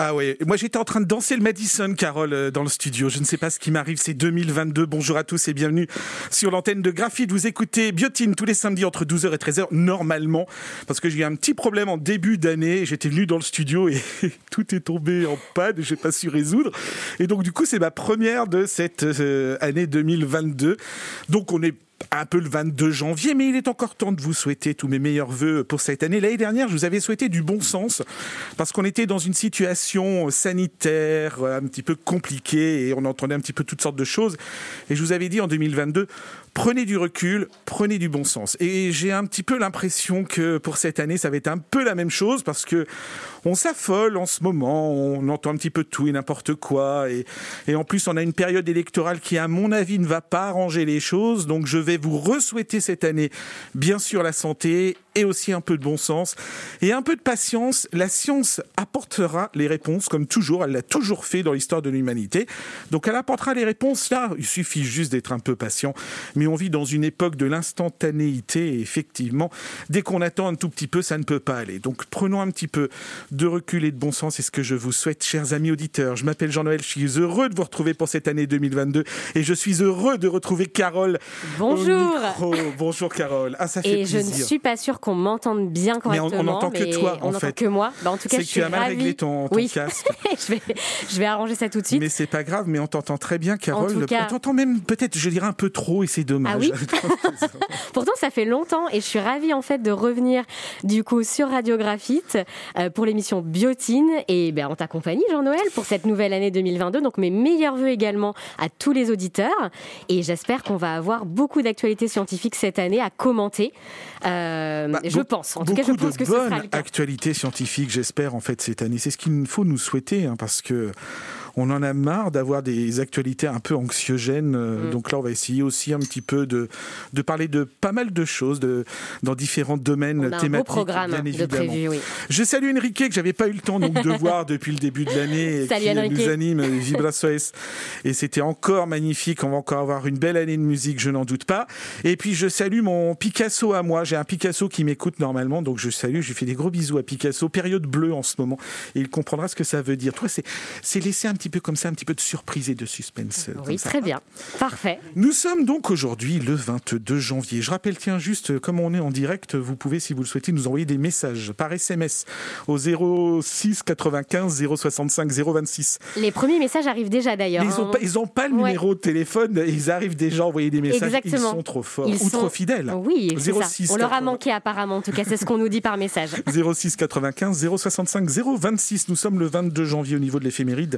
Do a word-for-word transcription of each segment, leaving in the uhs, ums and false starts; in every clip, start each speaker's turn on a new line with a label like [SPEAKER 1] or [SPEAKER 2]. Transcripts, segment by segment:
[SPEAKER 1] Ah ouais, moi j'étais en train de danser le Madison, Carole, dans le studio. Je ne sais pas ce qui m'arrive, c'est deux mille vingt-deux. Bonjour à tous et bienvenue sur l'antenne de Graphite. Vous écoutez Biotine tous les samedis entre douze heures et treize heures, normalement, parce que j'ai eu un petit problème en début d'année. J'étais venu dans le studio et tout est tombé en panne, je n'ai pas su résoudre. Et donc du coup, c'est ma première de cette euh, année deux mille vingt-deux. Donc on est un peu le vingt-deux janvier, mais il est encore temps de vous souhaiter tous mes meilleurs vœux pour cette année. L'année dernière, je vous avais souhaité du bon sens, parce qu'on était dans une situation sanitaire un petit peu compliquée, et on entendait un petit peu toutes sortes de choses. Et je vous avais dit en deux mille vingt-deux, prenez du recul, prenez du bon sens. Et j'ai un petit peu l'impression que pour cette année, ça va être un peu la même chose, parce que on s'affole en ce moment, on entend un petit peu tout et n'importe quoi, et, et en plus on a une période électorale qui, à mon avis, ne va pas arranger les choses. Donc je vais vous re-souhaiter cette année, bien sûr, la santé et aussi un peu de bon sens et un peu de patience. La science apportera les réponses, comme toujours, elle l'a toujours fait dans l'histoire de l'humanité. Donc elle apportera les réponses là, il suffit juste d'être un peu patient. Mais on vit dans une époque de l'instantanéité et effectivement, dès qu'on attend un tout petit peu, ça ne peut pas aller. Donc prenons un petit peu de recul et de bon sens, c'est ce que je vous souhaite, chers amis auditeurs. Je m'appelle Jean-Noël, je suis heureux de vous retrouver pour cette année deux mille vingt-deux et je suis heureux de retrouver Carole.
[SPEAKER 2] Bonjour.
[SPEAKER 1] Bonjour Carole. Ah, ça fait
[SPEAKER 2] et
[SPEAKER 1] plaisir.
[SPEAKER 2] Et je ne suis pas sûre qu'on m'entende bien correctement.
[SPEAKER 1] Mais on n'entend que toi, en
[SPEAKER 2] on
[SPEAKER 1] fait.
[SPEAKER 2] On que moi. Bah, en tout cas,
[SPEAKER 1] c'est
[SPEAKER 2] je
[SPEAKER 1] que
[SPEAKER 2] suis
[SPEAKER 1] tu as mal
[SPEAKER 2] ravie.
[SPEAKER 1] réglé ton, ton
[SPEAKER 2] oui.
[SPEAKER 1] casque.
[SPEAKER 2] je, vais, je vais arranger ça tout de suite.
[SPEAKER 1] Mais c'est pas grave, mais on t'entend très bien, Carole.
[SPEAKER 2] En tout cas...
[SPEAKER 1] On t'entend même peut-être, je dirais, un peu trop et c'est dommage.
[SPEAKER 2] Ah oui. Pourtant, ça fait longtemps et je suis ravie en fait de revenir du coup sur Radio Graphite euh, pour l'émission Biotine. Et ben, on t'accompagne, Jean-Noël, pour cette nouvelle année deux mille vingt-deux. Donc mes meilleurs vœux également à tous les auditeurs. Et j'espère qu'on va avoir beaucoup d'actualités scientifiques cette année à commenter. Euh,
[SPEAKER 1] bah,
[SPEAKER 2] je
[SPEAKER 1] be-
[SPEAKER 2] pense. En tout cas, je pense que ce sera le cas.
[SPEAKER 1] Beaucoup de bonnes actualités scientifiques, j'espère, en fait, cette année. C'est ce qu'il faut nous souhaiter, hein, parce que on en a marre d'avoir des actualités un peu anxiogènes. Mmh. Donc là, on va essayer aussi un petit peu de, de parler de pas mal de choses de, dans différents domaines
[SPEAKER 2] on a
[SPEAKER 1] thématiques.
[SPEAKER 2] Un beau programme
[SPEAKER 1] bien évidemment.
[SPEAKER 2] de prévu, oui.
[SPEAKER 1] Je salue Enrique, que j'avais pas eu le temps donc, de voir depuis le début de l'année.
[SPEAKER 2] Salut
[SPEAKER 1] qui
[SPEAKER 2] Enrique.
[SPEAKER 1] nous anime, Vibra Soes. Et c'était encore magnifique. On va encore avoir une belle année de musique, je n'en doute pas. Et puis, je salue mon Picasso à moi. J'ai un Picasso qui m'écoute normalement. Donc, je salue, je lui fais des gros bisous à Picasso. Période bleue en ce moment. Et il comprendra ce que ça veut dire. Toi, c'est, c'est laisser un petit peu comme ça, un petit peu de surprise et de suspense.
[SPEAKER 2] Oui, très bien. Parfait.
[SPEAKER 1] Nous sommes donc aujourd'hui le vingt-deux janvier. Je rappelle, tiens, juste, comme on est en direct, vous pouvez, si vous le souhaitez, nous envoyer des messages par S M S au zéro six quatre-vingt-quinze zéro soixante-cinq zéro vingt-six.
[SPEAKER 2] Les premiers messages arrivent déjà d'ailleurs.
[SPEAKER 1] Ils n'ont
[SPEAKER 2] hein.
[SPEAKER 1] pas, ils ont pas le
[SPEAKER 2] Ouais.
[SPEAKER 1] numéro de téléphone, ils arrivent déjà à envoyer des messages.
[SPEAKER 2] Exactement.
[SPEAKER 1] Ils sont trop forts
[SPEAKER 2] Ils
[SPEAKER 1] ou
[SPEAKER 2] sont...
[SPEAKER 1] trop fidèles.
[SPEAKER 2] Oui, c'est
[SPEAKER 1] zéro
[SPEAKER 2] ça.
[SPEAKER 1] six
[SPEAKER 2] On leur a
[SPEAKER 1] quatre-vingts
[SPEAKER 2] manqué apparemment, en tout cas, c'est ce qu'on nous dit par message.
[SPEAKER 1] zéro six quatre-vingt-quinze zéro soixante-cinq zéro vingt-six. Nous sommes le vingt-deux janvier au niveau de l'éphéméride.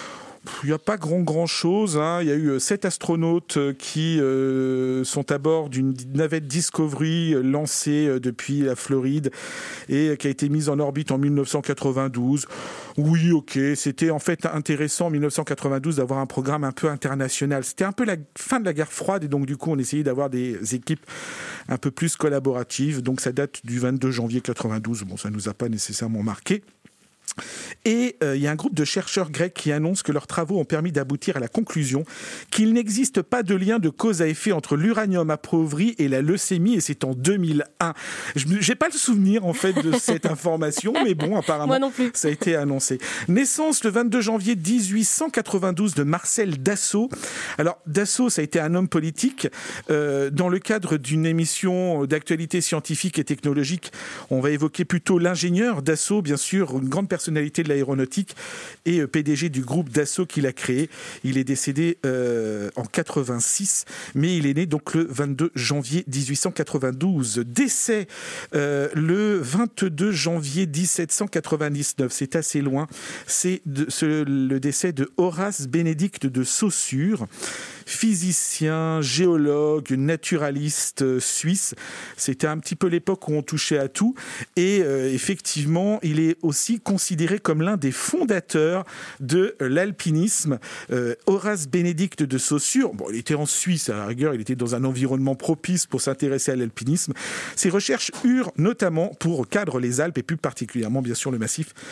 [SPEAKER 1] Il n'y a pas grand, grand chose. Hein. Il y a eu sept astronautes qui euh, sont à bord d'une navette Discovery lancée euh, depuis la Floride et qui a été mise en orbite en dix-neuf cent quatre-vingt-douze. Oui, ok, c'était en fait intéressant en dix-neuf cent quatre-vingt-douze d'avoir un programme un peu international. C'était un peu la fin de la guerre froide et donc du coup on essayait d'avoir des équipes un peu plus collaboratives. Donc ça date du vingt-deux janvier quatre-vingt-douze. Bon, ça ne nous a pas nécessairement marqué. Et il euh, y a un groupe de chercheurs grecs qui annoncent que leurs travaux ont permis d'aboutir à la conclusion qu'il n'existe pas de lien de cause à effet entre l'uranium appauvri et la leucémie, et c'est en deux mille un. Je n'ai pas le souvenir en fait de cette information, mais bon, apparemment,
[SPEAKER 2] Moi non plus.
[SPEAKER 1] ça a été annoncé. Naissance le vingt-deux janvier dix-huit cent quatre-vingt-douze de Marcel Dassault. Alors Dassault, ça a été un homme politique. Euh, dans le cadre d'une émission d'actualité scientifique et technologique, on va évoquer plutôt l'ingénieur Dassault, bien sûr, une grande personnalité de l'aéronautique et P D G du groupe Dassault qu'il a créé. Il est décédé euh, en quatre-vingt-six, mais il est né donc le vingt-deux janvier dix-huit cent quatre-vingt-douze. Décès euh, le vingt-deux janvier dix-sept cent quatre-vingt-dix-neuf, c'est assez loin. C'est de, ce, le décès de Horace Bénédicte de Saussure, physicien, géologue, naturaliste suisse. C'était un petit peu l'époque où on touchait à tout et euh, effectivement, il est aussi considéré comme l'un des fondateurs de l'alpinisme. Euh, Horace Bénédicte de Saussure, bon, il était en Suisse à la rigueur, il était dans un environnement propice pour s'intéresser à l'alpinisme. Ses recherches eurent notamment pour cadre les Alpes et plus particulièrement bien sûr le massif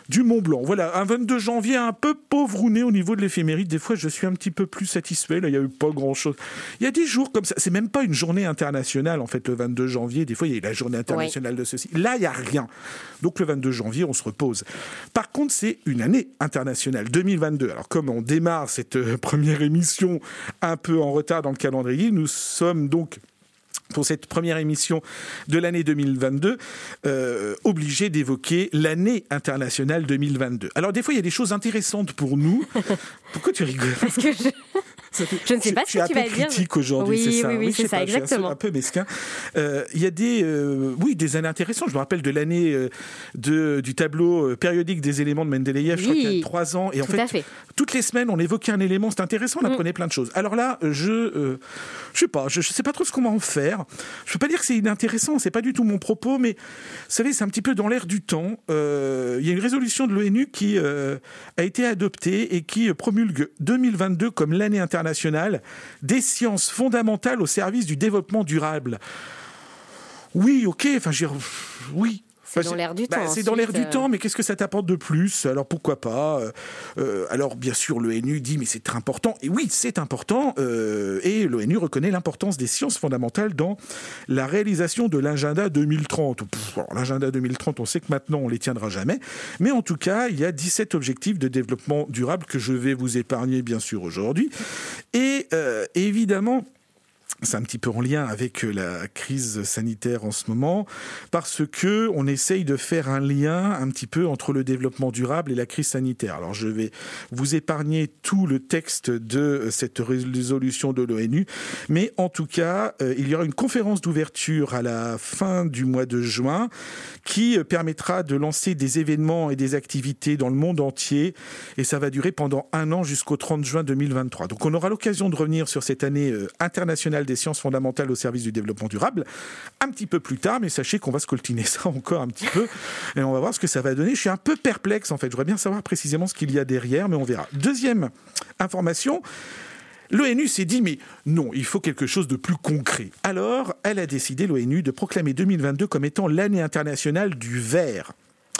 [SPEAKER 1] du Mont Blanc. Voilà, un vingt-deux janvier un peu pauvrouné au niveau de l'éphéméride. Des fois, je suis un petit peu plus satisfait. Là, il n'y a eu pas grand-chose. Il y a des jours comme ça. C'est même pas une journée internationale, en fait, le vingt-deux janvier. Des fois, il y a eu la journée internationale ouais. de ceci. Là, il n'y a rien. Donc, le vingt-deux janvier, on se repose. Par contre, c'est une année internationale, deux mille vingt-deux. Alors, comme on démarre cette euh, première émission un peu en retard dans le calendrier, nous sommes donc... pour cette première émission de l'année deux mille vingt-deux, euh, obligé d'évoquer l'année internationale deux mille vingt-deux. Alors, des fois, il y a des choses intéressantes pour nous. Pourquoi tu rigoles ?
[SPEAKER 2] Parce que je... Je ne sais pas ce que tu vas dire.
[SPEAKER 1] Tu es un peu critique aujourd'hui,
[SPEAKER 2] oui,
[SPEAKER 1] c'est ça.
[SPEAKER 2] Oui, oui,
[SPEAKER 1] oui
[SPEAKER 2] c'est ça,
[SPEAKER 1] pas,
[SPEAKER 2] exactement.
[SPEAKER 1] Un peu mesquin. Euh, il y a des, euh, oui, des années intéressantes. Je me rappelle de l'année euh, de, du tableau périodique des éléments de Mendeleïev, oui, je crois qu'il y a trois ans. Et en fait, fait, toutes les semaines, on évoquait un élément, c'était intéressant, on apprenait mm. plein de choses. Alors là, je, euh, je sais pas, je, je sais pas trop ce qu'on va en faire. Je peux pas dire que c'est inintéressant, c'est pas du tout mon propos, mais vous savez, c'est un petit peu dans l'air du temps. Euh, il y a une résolution de l'ONU qui euh, a été adoptée et qui promulgue deux mille vingt-deux comme l'année internationale nationale des sciences fondamentales au service du développement durable. Oui, ok, enfin, j'ai... oui.
[SPEAKER 2] C'est dans l'air du
[SPEAKER 1] bah,
[SPEAKER 2] temps.
[SPEAKER 1] C'est dans l'air du euh... temps, mais qu'est-ce que ça t'apporte de plus ? Alors pourquoi pas ? euh, Alors bien sûr, l'ONU dit mais c'est très important. Et oui, c'est important. Euh, et l'ONU reconnaît l'importance des sciences fondamentales dans la réalisation de l'agenda deux mille trente. Pff, alors, l'agenda deux mille trente, on sait que maintenant on les tiendra jamais. Mais en tout cas, il y a dix-sept objectifs de développement durable que je vais vous épargner bien sûr aujourd'hui. Et euh, évidemment. C'est un petit peu en lien avec la crise sanitaire en ce moment, parce que on essaye de faire un lien un petit peu entre le développement durable et la crise sanitaire. Alors je vais vous épargner tout le texte de cette résolution de l'ONU, mais en tout cas, euh, il y aura une conférence d'ouverture à la fin du mois de juin qui permettra de lancer des événements et des activités dans le monde entier, et ça va durer pendant un an jusqu'au trente juin deux mille vingt-trois. Donc on aura l'occasion de revenir sur cette année euh, internationale des sciences fondamentales au service du développement durable un petit peu plus tard, mais sachez qu'on va scoltiner ça encore un petit peu et on va voir ce que ça va donner. Je suis un peu perplexe en fait, je voudrais bien savoir précisément ce qu'il y a derrière, mais on verra. Deuxième information, l'ONU s'est dit mais non, il faut quelque chose de plus concret. Alors, elle a décidé, l'ONU, de proclamer deux mille vingt-deux comme étant l'année internationale du verre.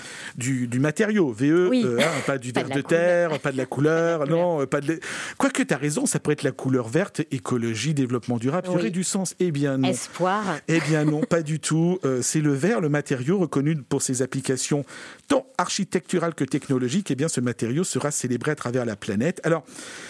[SPEAKER 1] Du, du matériau, V E, oui. euh, hein, pas du verre de, de terre, couleur. Pas de la couleur, pas non, couleur. Pas de... Quoique tu as raison, ça pourrait être la couleur verte, écologie, développement durable, oui. Il y aurait du sens. Eh bien non.
[SPEAKER 2] Espoir.
[SPEAKER 1] Eh bien non, pas du tout. Euh, c'est le verre, le matériau reconnu pour ses applications tant architecturales que technologiques. Eh bien ce matériau sera célébré à travers la planète. Alors,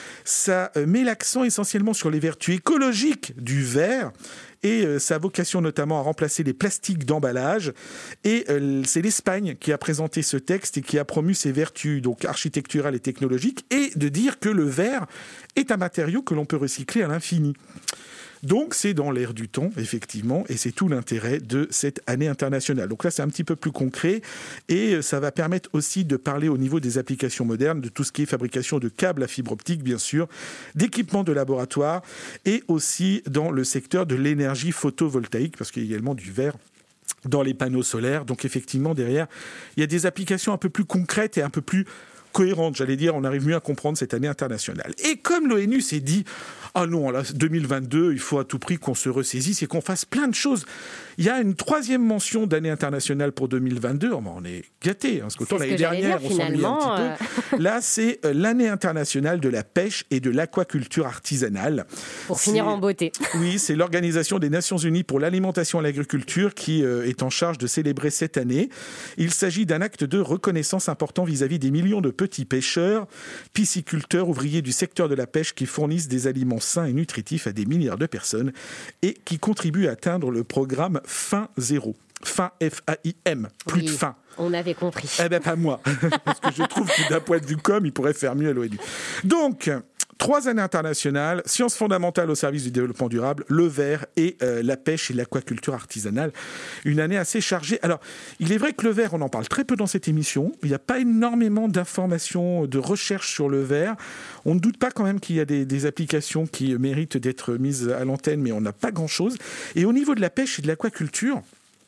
[SPEAKER 1] ça met l'accent essentiellement sur les vertus écologiques du verre et euh, sa vocation notamment à remplacer les plastiques d'emballage. Et euh, c'est l'Espagne qui a présenté ce texte et qui a promu ses vertus donc architecturales et technologiques, et de dire que le verre est un matériau que l'on peut recycler à l'infini. Donc, c'est dans l'air du temps, effectivement, et c'est tout l'intérêt de cette année internationale. Donc là, c'est un petit peu plus concret, et ça va permettre aussi de parler au niveau des applications modernes, de tout ce qui est fabrication de câbles à fibre optique, bien sûr, d'équipements de laboratoire, et aussi dans le secteur de l'énergie photovoltaïque, parce qu'il y a également du verre dans les panneaux solaires. Donc, effectivement, derrière, il y a des applications un peu plus concrètes et un peu plus cohérente, j'allais dire, on arrive mieux à comprendre cette année internationale. Et comme l'ONU s'est dit, ah non, là, deux mille vingt-deux, il faut à tout prix qu'on se ressaisisse et qu'on fasse plein de choses. Il y a une troisième mention d'année internationale pour deux mille vingt-deux. Oh, ben on est gâtés, hein, parce qu'autant l'année dernière, dire, on s'en mis un petit peu. Euh... Là, c'est euh, l'année internationale de la pêche et de l'aquaculture artisanale.
[SPEAKER 2] Pour c'est... finir en beauté.
[SPEAKER 1] Oui, c'est l'Organisation des Nations Unies pour l'alimentation et l'agriculture qui euh, est en charge de célébrer cette année. Il s'agit d'un acte de reconnaissance important vis-à-vis des millions de petits pêcheurs, pisciculteurs, ouvriers du secteur de la pêche qui fournissent des aliments sains et nutritifs à des milliards de personnes et qui contribuent à atteindre le programme Faim Zéro. Faim, F A I M, plus
[SPEAKER 2] oui,
[SPEAKER 1] de faim.
[SPEAKER 2] On avait compris.
[SPEAKER 1] Eh bien, pas moi. Parce que je trouve que d'un point de vue com, il pourrait faire mieux à l'ONU. Donc, trois années internationales, sciences fondamentales au service du développement durable, le verre et euh, la pêche et l'aquaculture artisanale. Une année assez chargée. Alors, il est vrai que le verre, on en parle très peu dans cette émission. Il n'y a pas énormément d'informations, de recherches sur le verre. On ne doute pas quand même qu'il y a des, des applications qui méritent d'être mises à l'antenne, mais on n'a pas grand-chose. Et au niveau de la pêche et de l'aquaculture,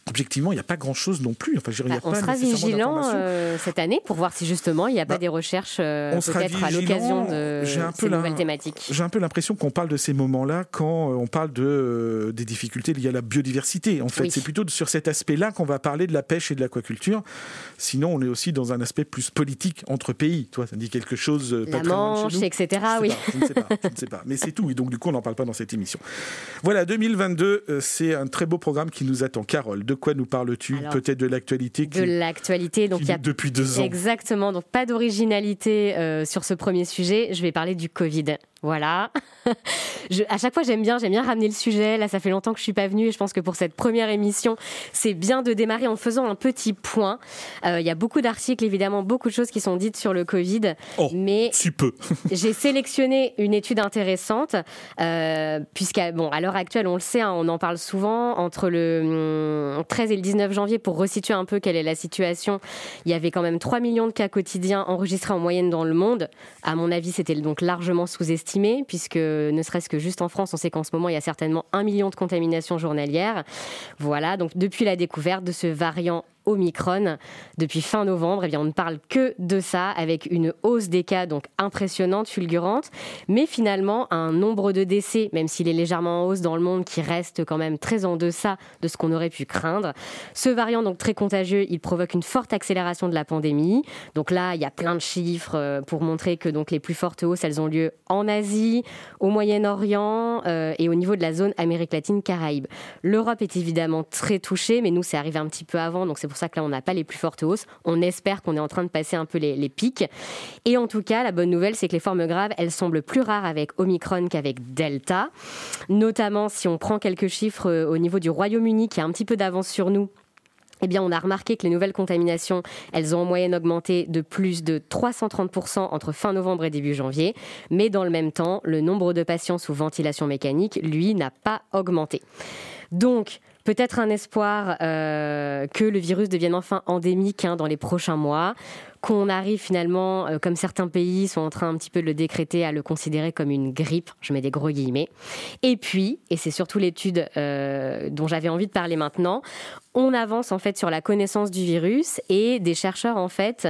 [SPEAKER 1] objectivement, il n'y a pas grand-chose non plus. Enfin, je dirais,
[SPEAKER 2] bah,
[SPEAKER 1] il y a
[SPEAKER 2] on
[SPEAKER 1] pas
[SPEAKER 2] sera vigilant euh, cette année pour voir si justement il n'y a pas
[SPEAKER 1] bah,
[SPEAKER 2] des recherches euh,
[SPEAKER 1] on
[SPEAKER 2] peut-être à l'occasion de
[SPEAKER 1] j'ai un
[SPEAKER 2] ces
[SPEAKER 1] peu
[SPEAKER 2] nouvelles thématiques.
[SPEAKER 1] J'ai un peu l'impression qu'on parle de ces moments-là quand on parle de, euh, des difficultés liées à la biodiversité. En fait, oui. C'est plutôt sur cet aspect-là qu'on va parler de la pêche et de l'aquaculture. Sinon, on est aussi dans un aspect plus politique entre pays. Toi, ça dit quelque chose euh, pas
[SPEAKER 2] la
[SPEAKER 1] très loin
[SPEAKER 2] Manche,
[SPEAKER 1] de chez nous.
[SPEAKER 2] et cetera.
[SPEAKER 1] Je
[SPEAKER 2] oui.
[SPEAKER 1] Pas, je ne sais pas, je ne sais pas. Mais c'est tout. Et donc, du coup, on n'en parle pas dans cette émission. Voilà, deux mille vingt-deux, euh, c'est un très beau programme qui nous attend. Carole, de quoi nous parles-tu? Alors, peut-être de l'actualité qui,
[SPEAKER 2] de l'actualité, donc
[SPEAKER 1] qui
[SPEAKER 2] il y a
[SPEAKER 1] depuis deux ans.
[SPEAKER 2] Exactement, donc pas d'originalité euh, sur ce premier sujet. Je vais parler du Covid. Voilà. je, à chaque fois, j'aime bien, j'aime bien ramener le sujet. Là, ça fait longtemps que je suis pas venue et je pense que pour cette première émission, c'est bien de démarrer en faisant un petit point. Euh, il y a beaucoup d'articles, évidemment, beaucoup de choses qui sont dites sur le Covid.
[SPEAKER 1] Oh,
[SPEAKER 2] mais
[SPEAKER 1] si peu.
[SPEAKER 2] j'ai sélectionné une étude intéressante, euh, puisqu'à bon, à l'heure actuelle, on le sait, hein, on en parle souvent, entre le hum, treize et le dix-neuf janvier, pour resituer un peu quelle est la situation, il y avait quand même trois millions de cas quotidiens enregistrés en moyenne dans le monde. À mon avis, c'était donc largement sous-estimé, puisque ne serait-ce que juste en France, on sait qu'en ce moment, il y a certainement un million de contaminations journalières. Voilà, donc depuis la découverte de ce variant Omicron, depuis fin novembre, eh bien, on ne parle que de ça, avec une hausse des cas donc impressionnante, fulgurante, mais finalement un nombre de décès, même s'il est légèrement en hausse dans le monde, qui reste quand même très en deçà de ce qu'on aurait pu craindre. Ce variant donc très contagieux, il provoque une forte accélération de la pandémie. Donc là, il y a plein de chiffres pour montrer que donc les plus fortes hausses, elles ont lieu en Asie, au Moyen-Orient euh, et au niveau de la zone Amérique latine-Caraïbes. L'Europe est évidemment très touchée, mais nous, c'est arrivé un petit peu avant, donc c'est pour ça que là, on n'a pas les plus fortes hausses. On espère qu'on est en train de passer un peu les, les pics. Et en tout cas, la bonne nouvelle, c'est que les formes graves, elles semblent plus rares avec Omicron qu'avec Delta. Notamment, si on prend quelques chiffres au niveau du Royaume-Uni, qui a un petit peu d'avance sur nous, eh bien, on a remarqué que les nouvelles contaminations, elles ont en moyenne augmenté de plus de trois cent trente pour cent entre fin novembre et début janvier. Mais dans le même temps, le nombre de patients sous ventilation mécanique, lui, n'a pas augmenté. Donc, peut-être un espoir euh, que le virus devienne enfin endémique hein, dans les prochains mois, qu'on arrive finalement, euh, comme certains pays sont en train un petit peu de le décréter, à le considérer comme une grippe, je mets des gros guillemets. Et puis, et c'est surtout l'étude euh, dont j'avais envie de parler maintenant, on avance en fait sur la connaissance du virus et des chercheurs en fait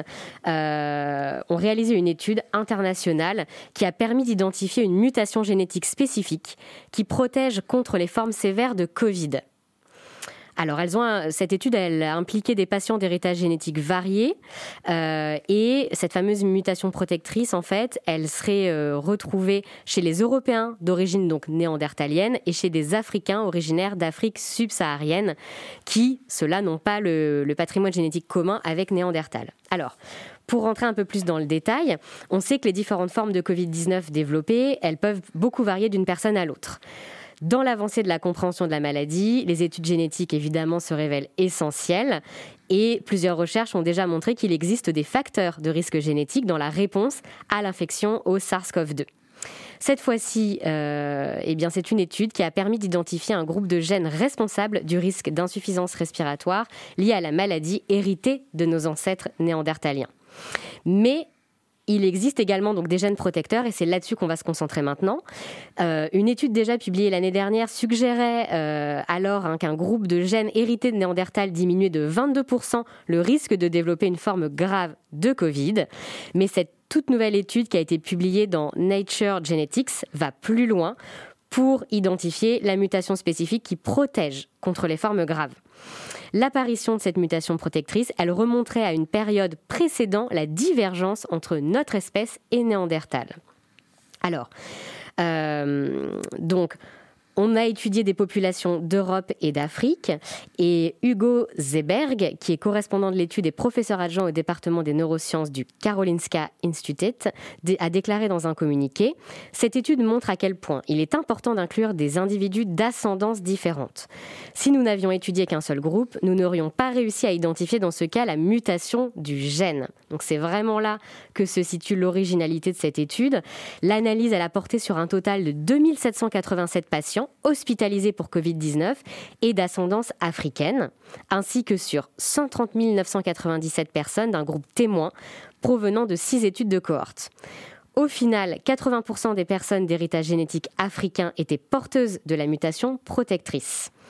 [SPEAKER 2] euh, ont réalisé une étude internationale qui a permis d'identifier une mutation génétique spécifique qui protège contre les formes sévères de Covid. Alors, elles ont, cette étude, elle a impliqué des patients d'héritage génétique varié euh, et cette fameuse mutation protectrice, en fait, elle serait euh, retrouvée chez les Européens d'origine donc néandertalienne et chez des Africains originaires d'Afrique subsaharienne qui, ceux-là, n'ont pas le, le patrimoine génétique commun avec Néandertal. Alors, pour rentrer un peu plus dans le détail, on sait que les différentes formes de covid dix-neuf développées, elles peuvent beaucoup varier d'une personne à l'autre. Dans l'avancée de la compréhension de la maladie, les études génétiques, évidemment, se révèlent essentielles et plusieurs recherches ont déjà montré qu'il existe des facteurs de risque génétique dans la réponse à l'infection au SARS-CoV deux. Cette fois-ci, euh, eh bien, c'est une étude qui a permis d'identifier un groupe de gènes responsables du risque d'insuffisance respiratoire lié à la maladie héritée de nos ancêtres néandertaliens. Mais il existe également donc des gènes protecteurs et c'est là-dessus qu'on va se concentrer maintenant. Euh, une étude déjà publiée l'année dernière suggérait euh, alors hein, qu'un groupe de gènes hérités de Néandertal diminuait de vingt-deux pour cent le risque de développer une forme grave de Covid. Mais cette toute nouvelle étude qui a été publiée dans Nature Genetics va plus loin pour identifier la mutation spécifique qui protège contre les formes graves. L'apparition de cette mutation protectrice, elle remonterait à une période précédant la divergence entre notre espèce et Néandertal. Alors, euh, donc, on a étudié des populations d'Europe et d'Afrique et Hugo Zeberg, qui est correspondant de l'étude et professeur adjoint au département des neurosciences du Karolinska Institute, a déclaré dans un communiqué « Cette étude montre à quel point il est important d'inclure des individus d'ascendance différente. Si nous n'avions étudié qu'un seul groupe, nous n'aurions pas réussi à identifier dans ce cas la mutation du gène. » Donc c'est vraiment là que se situe l'originalité de cette étude. L'analyse, elle a porté sur un total de deux mille sept cent quatre-vingt-sept patients hospitalisés pour covid dix-neuf et d'ascendance africaine, ainsi que sur cent trente mille neuf cent quatre-vingt-dix-sept personnes d'un groupe témoin provenant de six études de cohorte. Au final, quatre-vingts pour cent des personnes d'héritage génétique africain étaient porteuses de la mutation protectrice.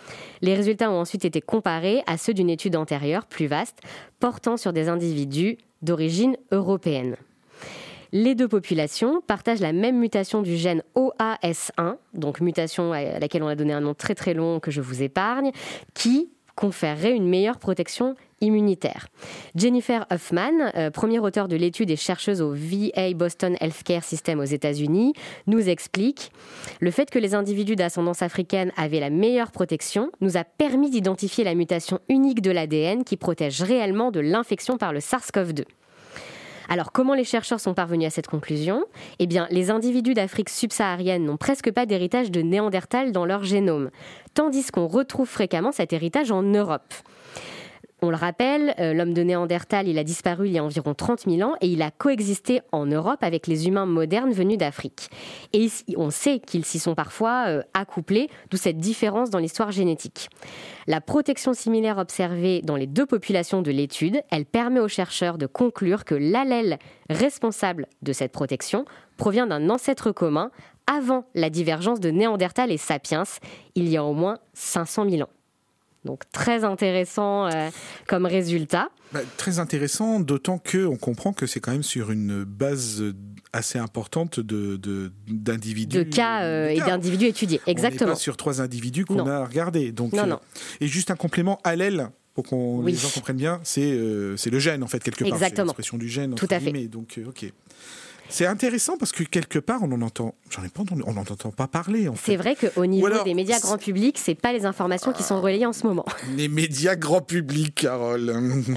[SPEAKER 2] Les résultats ont ensuite été comparés à ceux d'une étude antérieure, plus vaste, portant sur des individus d'origine européenne. Les deux populations partagent la même mutation du gène O A S un, donc mutation à laquelle on a donné un nom très très long que je vous épargne, qui conférerait une meilleure protection immunitaire. Jennifer Huffman, euh, première auteure de l'étude et chercheuse au V A Boston Healthcare System aux États-Unis, nous explique « Le fait que les individus d'ascendance africaine avaient la meilleure protection nous a permis d'identifier la mutation unique de l'A D N qui protège réellement de l'infection par le SARS-CoV deux. » Alors, comment les chercheurs sont parvenus à cette conclusion ? Eh bien, les individus d'Afrique subsaharienne n'ont presque pas d'héritage de Néandertal dans leur génome, tandis qu'on retrouve fréquemment cet héritage en Europe. On le rappelle, euh, l'homme de Néandertal, il a disparu il y a environ trente mille ans et il a coexisté en Europe avec les humains modernes venus d'Afrique. Et on sait qu'ils s'y sont parfois euh, accouplés, d'où cette différence dans l'histoire génétique. La protection similaire observée dans les deux populations de l'étude, elle permet aux chercheurs de conclure que l'allèle responsable de cette protection provient d'un ancêtre commun avant la divergence de Néandertal et Sapiens, il y a au moins cinq cent mille ans. Donc très intéressant euh, comme résultat.
[SPEAKER 1] Bah, très intéressant, d'autant qu'on comprend que c'est quand même sur une base assez importante de, de, d'individus.
[SPEAKER 2] De cas, euh, de cas. Et d'individus étudiés, exactement. On n'est
[SPEAKER 1] pas sur trois individus qu'on
[SPEAKER 2] non.
[SPEAKER 1] a regardés. Donc,
[SPEAKER 2] non, euh, non.
[SPEAKER 1] Et juste un complément, allèle, pour qu'on oui. les gens comprennent bien, c'est, euh, c'est le gène en fait, quelque part.
[SPEAKER 2] Exactement.
[SPEAKER 1] C'est l'expression du gène.
[SPEAKER 2] Tout à fait.
[SPEAKER 1] Guillemets. Donc, euh, ok. C'est intéressant parce que quelque part, on en entend, j'en ai pas entendu, on n'en entend pas parler. En fait.
[SPEAKER 2] C'est vrai qu'au niveau alors, des médias grand public, c'est pas les informations qui sont relayées en ce moment.
[SPEAKER 1] Les médias grand public, Carole.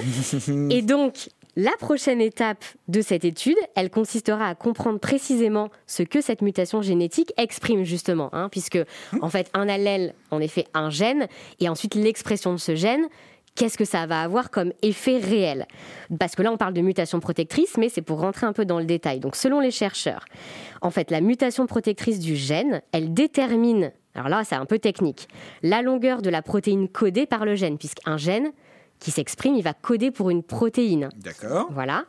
[SPEAKER 2] Et donc, la prochaine étape de cette étude, elle consistera à comprendre précisément ce que cette mutation génétique exprime justement, hein, puisque en fait, un allèle, en effet, un gène, et ensuite l'expression de ce gène. Qu'est-ce que ça va avoir comme effet réel ? Parce que là, on parle de mutation protectrice, mais c'est pour rentrer un peu dans le détail. Donc, selon les chercheurs, en fait, la mutation protectrice du gène, elle détermine, alors là, c'est un peu technique, la longueur de la protéine codée par le gène, puisqu'un gène qui s'exprime, il va coder pour une protéine.
[SPEAKER 1] D'accord.
[SPEAKER 2] Voilà.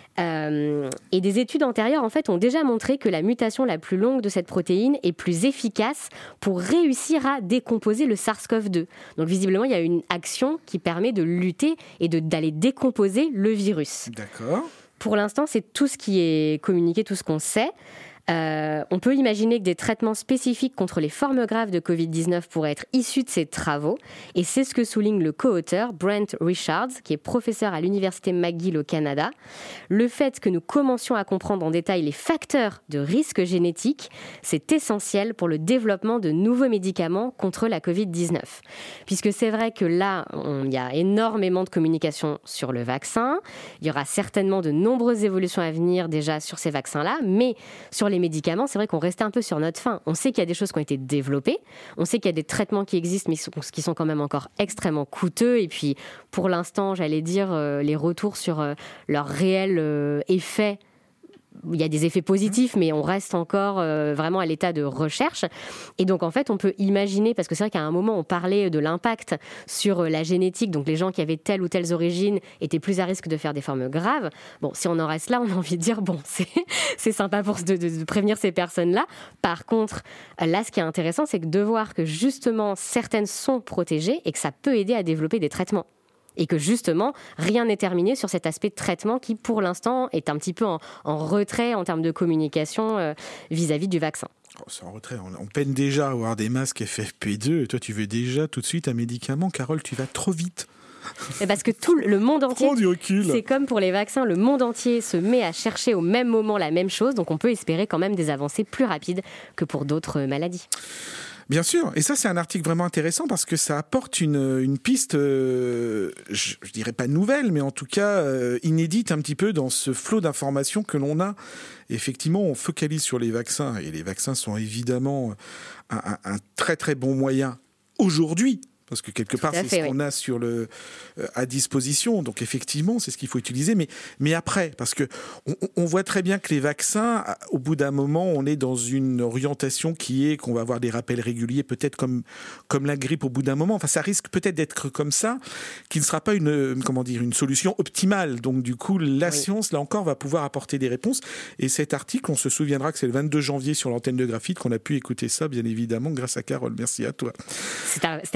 [SPEAKER 2] Euh, et des études antérieures, en fait, ont déjà montré que la mutation la plus longue de cette protéine est plus efficace pour réussir à décomposer le SARS-CoV deux. Donc, visiblement, il y a une action qui permet de lutter et de, d'aller décomposer le virus.
[SPEAKER 1] D'accord.
[SPEAKER 2] Pour l'instant, c'est tout ce qui est communiqué, tout ce qu'on sait. Euh, on peut imaginer que des traitements spécifiques contre les formes graves de covid dix-neuf pourraient être issus de ces travaux, et c'est ce que souligne le co-auteur Brent Richards, qui est professeur à l'université McGill au Canada. Le fait que nous commencions à comprendre en détail les facteurs de risque génétique, c'est essentiel pour le développement de nouveaux médicaments contre la covid dix-neuf. Puisque c'est vrai que là, il y a énormément de communication sur le vaccin, il y aura certainement de nombreuses évolutions à venir déjà sur ces vaccins-là, mais sur les médicaments, c'est vrai qu'on restait un peu sur notre faim. On sait qu'il y a des choses qui ont été développées, on sait qu'il y a des traitements qui existent, mais qui sont quand même encore extrêmement coûteux. Et puis, pour l'instant, j'allais dire, euh, les retours sur euh, leur réel euh, effet, il y a des effets positifs, mais on reste encore euh, vraiment à l'état de recherche. Et donc, en fait, on peut imaginer, parce que c'est vrai qu'à un moment, on parlait de l'impact sur la génétique, donc les gens qui avaient telle ou telle origine étaient plus à risque de faire des formes graves. Bon, si on en reste là, on a envie de dire, bon, c'est, c'est sympa pour de, de, de prévenir ces personnes-là. Par contre, là, ce qui est intéressant, c'est que de voir que justement, certaines sont protégées et que ça peut aider à développer des traitements. Et que justement, rien n'est terminé sur cet aspect de traitement qui, pour l'instant, est un petit peu en, en retrait en termes de communication euh, vis-à-vis du vaccin.
[SPEAKER 1] Oh, c'est en retrait. On, on peine déjà à avoir des masques F F P deux. Et toi, tu veux déjà tout de suite un médicament. Carole, tu vas trop vite.
[SPEAKER 2] Et parce que tout le monde entier,
[SPEAKER 1] prends du recul.
[SPEAKER 2] C'est comme pour les vaccins, le monde entier se met à chercher au même moment la même chose. Donc on peut espérer quand même des avancées plus rapides que pour d'autres maladies.
[SPEAKER 1] Bien sûr, et ça c'est un article vraiment intéressant parce que ça apporte une, une piste, euh, je, je dirais pas nouvelle, mais en tout cas euh, inédite un petit peu dans ce flot d'informations que l'on a. Effectivement, on focalise sur les vaccins, et les vaccins sont évidemment un, un, un très très bon moyen aujourd'hui. Parce que quelque part, c'est fait, ce qu'on oui. a sur le, euh, à disposition. Donc effectivement, c'est ce qu'il faut utiliser. Mais, mais après, parce que on, on voit très bien que les vaccins, au bout d'un moment, on est dans une orientation qui est qu'on va avoir des rappels réguliers, peut-être comme, comme la grippe au bout d'un moment. Enfin, ça risque peut-être d'être comme ça, qui ne sera pas une, comment dire, une solution optimale. Donc du coup, la oui. science, là encore, va pouvoir apporter des réponses. Et cet article, on se souviendra que c'est le vingt-deux janvier sur l'antenne de Graphite qu'on a pu écouter ça, bien évidemment, grâce à Carole. Merci à toi.
[SPEAKER 2] C'est, un, c'est avec un grand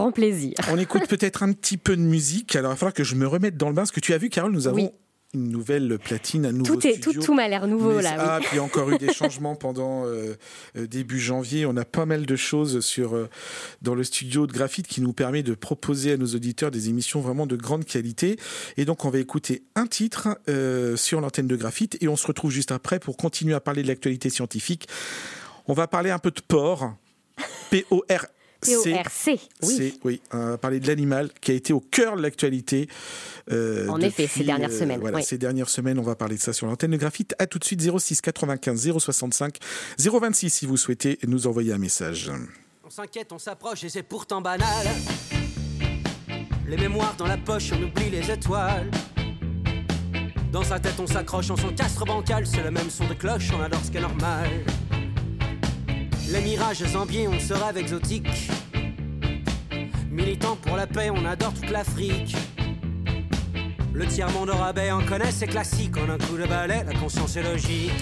[SPEAKER 2] grand plaisir.
[SPEAKER 1] On écoute peut-être un petit peu de musique. Alors, il va falloir que je me remette dans le bain. Ce que tu as vu, Carole, nous avons... Oui. Une nouvelle platine, un nouveau
[SPEAKER 2] tout est,
[SPEAKER 1] studio.
[SPEAKER 2] Tout, tout m'a l'air nouveau
[SPEAKER 1] Mais,
[SPEAKER 2] là.
[SPEAKER 1] Ah,
[SPEAKER 2] oui.
[SPEAKER 1] puis il y a encore eu des changements pendant euh, début janvier. On a pas mal de choses sur, euh, dans le studio de Graphite qui nous permet de proposer à nos auditeurs des émissions vraiment de grande qualité. Et donc on va écouter un titre euh, sur l'antenne de Graphite et on se retrouve juste après pour continuer à parler de l'actualité scientifique. On va parler un peu de porc. P O R
[SPEAKER 2] P O R C, oui.
[SPEAKER 1] C'est, oui, on va parler de l'animal qui a été au cœur de l'actualité. Euh,
[SPEAKER 2] en
[SPEAKER 1] depuis,
[SPEAKER 2] effet, ces dernières
[SPEAKER 1] euh,
[SPEAKER 2] semaines.
[SPEAKER 1] Voilà,
[SPEAKER 2] oui.
[SPEAKER 1] ces dernières semaines, on va parler de ça sur l'antenne de Graphite. À tout de suite, zéro six quatre-vingt-quinze zéro soixante-cinq zéro vingt-six si vous souhaitez nous envoyer un message.
[SPEAKER 3] On s'inquiète, on s'approche et c'est pourtant banal. Les mémoires dans la poche, on oublie les étoiles. Dans sa tête, on s'accroche, on s'encastre bancal. C'est le même son de cloche, on adore ce qui est normal. Les mirages ambiés, on se rêve exotique. Militant pour la paix, on adore toute l'Afrique. Le tiers-monde au rabais, on connaît, c'est classique. En un coup de balai, la conscience est logique.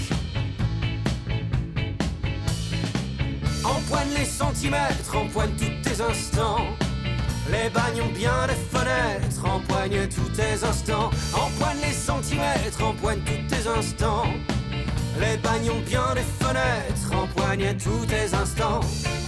[SPEAKER 3] Empoigne les centimètres, empoigne tous tes instants. Les bagnes ont bien des fenêtres, empoigne tous tes instants. Empoigne les centimètres, empoigne tous tes instants. Les bagnes ont bien des fenêtres, empoigne tous tes instants.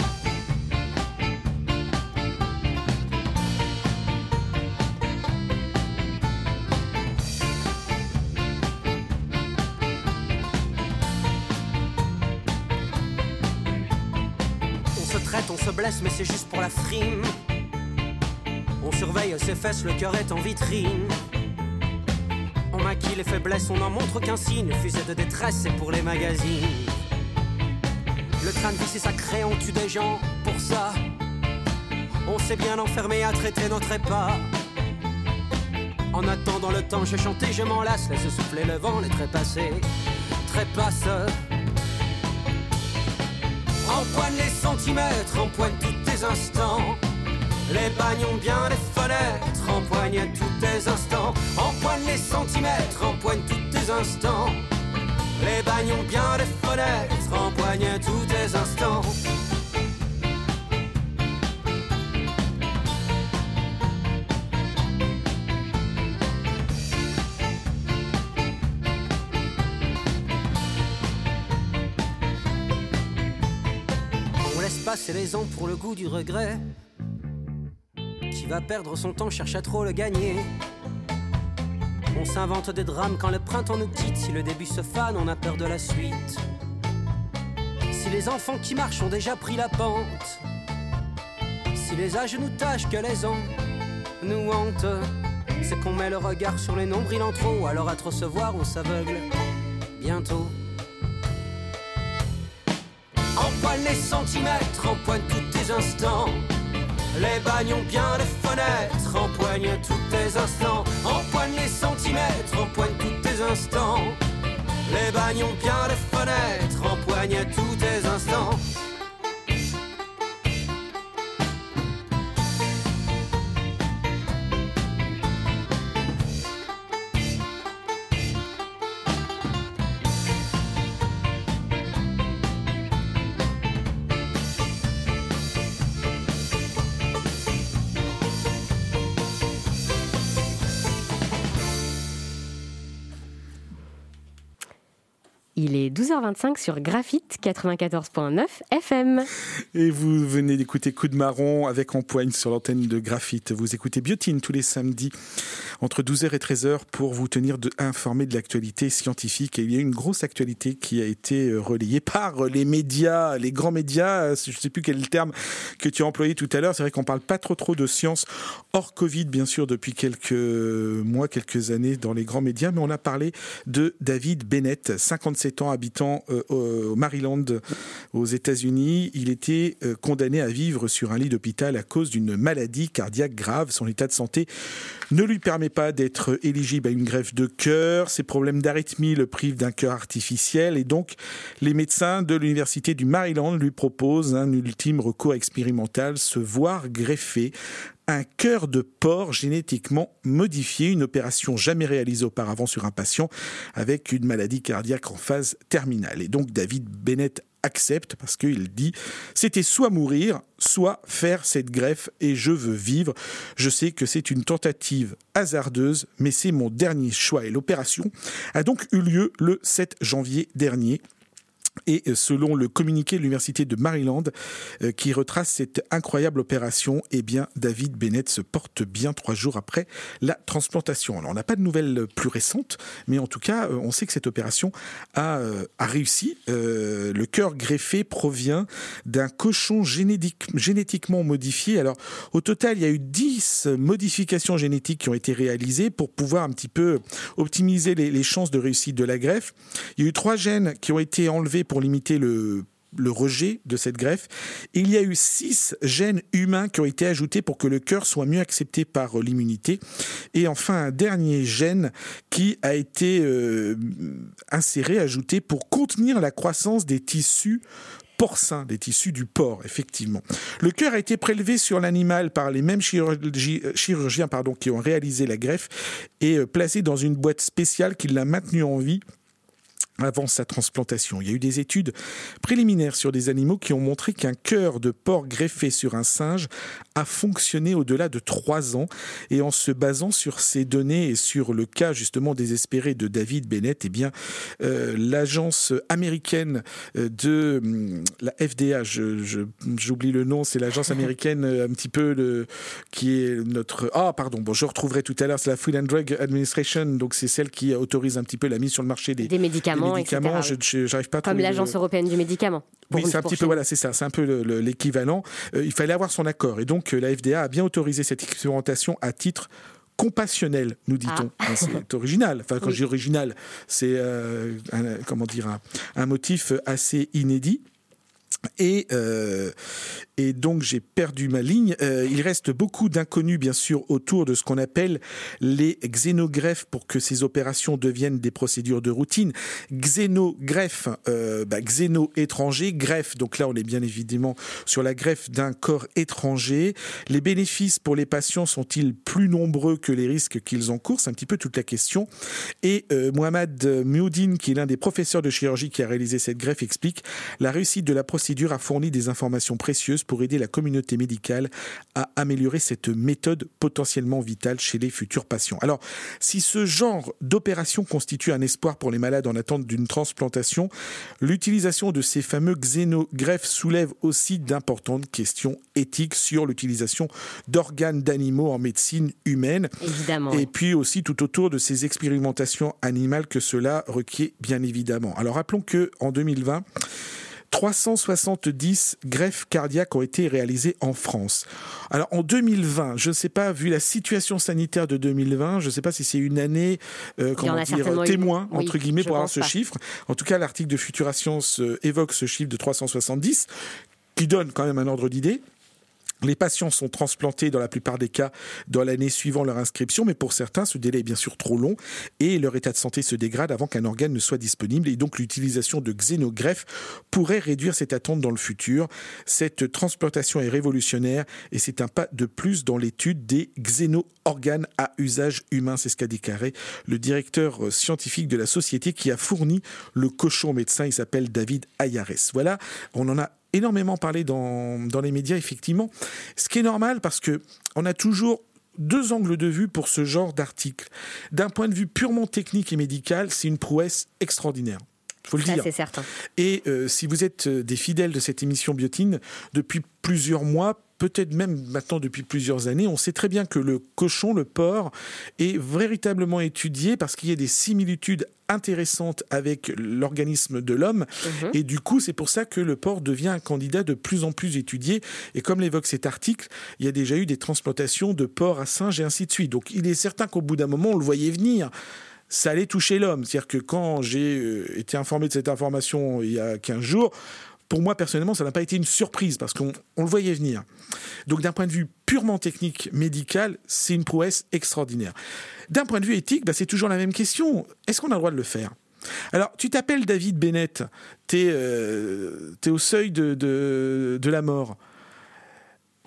[SPEAKER 3] On se blesse mais c'est juste pour la frime. On surveille ses fesses, le cœur est en vitrine. On maquille les faiblesses, on n'en montre qu'un signe. Fusée de détresse, c'est pour les magazines. Le train de vie c'est sacré, on tue des gens pour ça. On s'est bien enfermé à traiter nos trépas. En attendant le temps, je chante et je m'en lasse. Laisse souffler le vent, les trépassés trépassent. Empoigne les centimètres, empoigne tous tes instants. Les bagnes ont bien des fenêtres, empoigne tous tes instants. Empoigne les centimètres, empoigne tous tes instants. Les bagnes ont bien des fenêtres, empoigne tous tes instants. Passer les ans pour le goût du regret. Qui va perdre son temps cherche à trop le gagner. On s'invente des drames quand le printemps nous quitte. Si le début se fane, on a peur de la suite. Si les enfants qui marchent ont déjà pris la pente. Si les âges nous tâchent que les ans nous hantent. C'est qu'on met le regard sur les nombrils en trop. Alors à trop se voir, on s'aveugle bientôt. Empoigne les centimètres, empoigne tous tes instants. Les bagnes ont bien des fenêtres, empoigne tous tes instants. Empoigne les centimètres, empoigne tous tes instants. Les bagnes ont bien des fenêtres, empoigne tous tes instants.
[SPEAKER 2] Il est douze heures vingt-cinq sur Graphite quatre-vingt-quatorze virgule neuf F M.
[SPEAKER 1] Et vous venez d'écouter Coup de marron avec Empoigne sur l'antenne de Graphite. Vous écoutez Biotine tous les samedis entre douze heures et treize heures pour vous tenir de, informé de l'actualité scientifique. Et il y a une grosse actualité qui a été relayée par les médias, les grands médias. Je ne sais plus quel est le terme que tu as employé tout à l'heure. C'est vrai qu'on ne parle pas trop trop de science hors Covid, bien sûr, depuis quelques mois, quelques années dans les grands médias. Mais on a parlé de David Bennett, cinquante-sept ans, habitant euh, au Maryland, aux États-Unis. Il était euh, condamné à vivre sur un lit d'hôpital à cause d'une maladie cardiaque grave. Son état de santé ne lui permet pas d'être éligible à une greffe de cœur. Ses problèmes d'arythmie le privent d'un cœur artificiel et donc les médecins de l'université du Maryland lui proposent un ultime recours expérimental, se voir greffer un cœur de porc génétiquement modifié, une opération jamais réalisée auparavant sur un patient avec une maladie cardiaque en phase terminale. Et donc David Bennett accepte parce qu'il dit « C'était soit mourir, soit faire cette greffe et je veux vivre. Je sais que c'est une tentative hasardeuse, mais c'est mon dernier choix. » Et l'opération a donc eu lieu le sept janvier dernier. Et selon le communiqué de l'Université de Maryland euh, qui retrace cette incroyable opération, eh bien, David Bennett se porte bien trois jours après la transplantation. Alors, on n'a pas de nouvelles plus récentes, mais en tout cas, euh, on sait que cette opération a, euh, a réussi. Euh, le cœur greffé provient d'un cochon génétique, génétiquement modifié. Alors, au total, il y a eu dix modifications génétiques qui ont été réalisées pour pouvoir un petit peu optimiser les, les chances de réussite de la greffe. Il y a eu trois gènes qui ont été enlevés pour limiter le, le rejet de cette greffe. Il y a eu six gènes humains qui ont été ajoutés pour que le cœur soit mieux accepté par l'immunité. Et enfin, un dernier gène qui a été euh, inséré, ajouté pour contenir la croissance des tissus porcins, des tissus du porc, effectivement. Le cœur a été prélevé sur l'animal par les mêmes chirurgi- chirurgiens pardon, qui ont réalisé la greffe et euh, placé dans une boîte spéciale qui l'a maintenu en vie avant sa transplantation. Il y a eu des études préliminaires sur des animaux qui ont montré qu'un cœur de porc greffé sur un singe a fonctionné au-delà de trois ans. Et en se basant sur ces données et sur le cas justement désespéré de David Bennett, eh bien, euh, l'agence américaine de euh, la F D A, je, je, j'oublie le nom, c'est l'agence américaine un petit peu le, qui est notre... Ah, pardon, bon, je retrouverai tout à l'heure, c'est la Food and Drug Administration, donc c'est celle qui autorise un petit peu la mise sur le marché des,
[SPEAKER 2] des médicaments.
[SPEAKER 1] Des médicaments, je, je, j'arrive pas à
[SPEAKER 2] Comme l'Agence le... européenne du médicament.
[SPEAKER 1] Oui, c'est un petit peu, voilà, c'est ça, c'est un peu le, le, l'équivalent. Euh, il fallait avoir son accord. Et donc, euh, la F D A a bien autorisé cette expérimentation à titre compassionnel, nous dit-on. Ah. C'est original. Enfin, quand oui. je dis original, c'est, euh, un, comment dire, un, un motif assez inédit. Et, euh, et donc j'ai perdu ma ligne. Euh, il reste beaucoup d'inconnus bien sûr autour de ce qu'on appelle les xénogreffes pour que ces opérations deviennent des procédures de routine. Xénogreffe, euh, bah, xéno étranger, greffe. Donc là on est bien évidemment sur la greffe d'un corps étranger. Les bénéfices pour les patients sont-ils plus nombreux que les risques qu'ils encourent? C'est un petit peu toute la question. Et euh, Mohamed Mioudine, qui est l'un des professeurs de chirurgie qui a réalisé cette greffe, explique la réussite de la procédure a fourni des informations précieuses pour aider la communauté médicale à améliorer cette méthode potentiellement vitale chez les futurs patients. Alors, si ce genre d'opération constitue un espoir pour les malades en attente d'une transplantation, l'utilisation de ces fameux xénogreffes soulève aussi d'importantes questions éthiques sur l'utilisation d'organes d'animaux en médecine humaine.
[SPEAKER 2] Évidemment.
[SPEAKER 1] Et puis aussi tout autour de ces expérimentations animales que cela requiert bien évidemment. Alors, rappelons qu'en deux mille vingt, trois cent soixante-dix greffes cardiaques ont été réalisées en France. Alors en deux mille vingt, je ne sais pas, vu la situation sanitaire de deux mille vingt, je ne sais pas si c'est une année euh, comment dire, témoin, eu... entre oui, guillemets, pour avoir ce pas. chiffre. En tout cas, l'article de Futura Science euh, évoque ce chiffre de trois cent soixante-dix, qui donne quand même un ordre d'idée. Les patients sont transplantés dans la plupart des cas dans l'année suivant leur inscription, mais pour certains, ce délai est bien sûr trop long et leur état de santé se dégrade avant qu'un organe ne soit disponible. Et donc, l'utilisation de xénogreffes pourrait réduire cette attente dans le futur. Cette transplantation est révolutionnaire et c'est un pas de plus dans l'étude des xéno-organes à usage humain. C'est ce qu'a déclaré le directeur scientifique de la société qui a fourni le cochon médecin. Il s'appelle David Ayares. Voilà, on en a énormément parlé dans, dans les médias, effectivement. Ce qui est normal parce que on a toujours deux angles de vue pour ce genre d'article. D'un point de vue purement technique et médical, c'est une prouesse extraordinaire. Il faut le
[SPEAKER 2] Ça,
[SPEAKER 1] dire.
[SPEAKER 2] C'est certain.
[SPEAKER 1] Et euh, si vous êtes des fidèles de cette émission Biotine, depuis plusieurs mois, peut-être même maintenant depuis plusieurs années, on sait très bien que le cochon, le porc, est véritablement étudié parce qu'il y a des similitudes intéressantes avec l'organisme de l'homme. Mmh. Et du coup, c'est pour ça que le porc devient un candidat de plus en plus étudié. Et comme l'évoque cet article, il y a déjà eu des transplantations de porc à singe et ainsi de suite. Donc il est certain qu'au bout d'un moment, on le voyait venir. Ça allait toucher l'homme. C'est-à-dire que quand j'ai été informé de cette information il y a quinze jours, pour moi, personnellement, ça n'a pas été une surprise parce qu'on on le voyait venir. Donc, d'un point de vue purement technique, médical, c'est une prouesse extraordinaire. D'un point de vue éthique, bah, c'est toujours la même question. Est-ce qu'on a le droit de le faire ? Alors, tu t'appelles David Bennett, t'es, euh, t'es au seuil de, de, de la mort.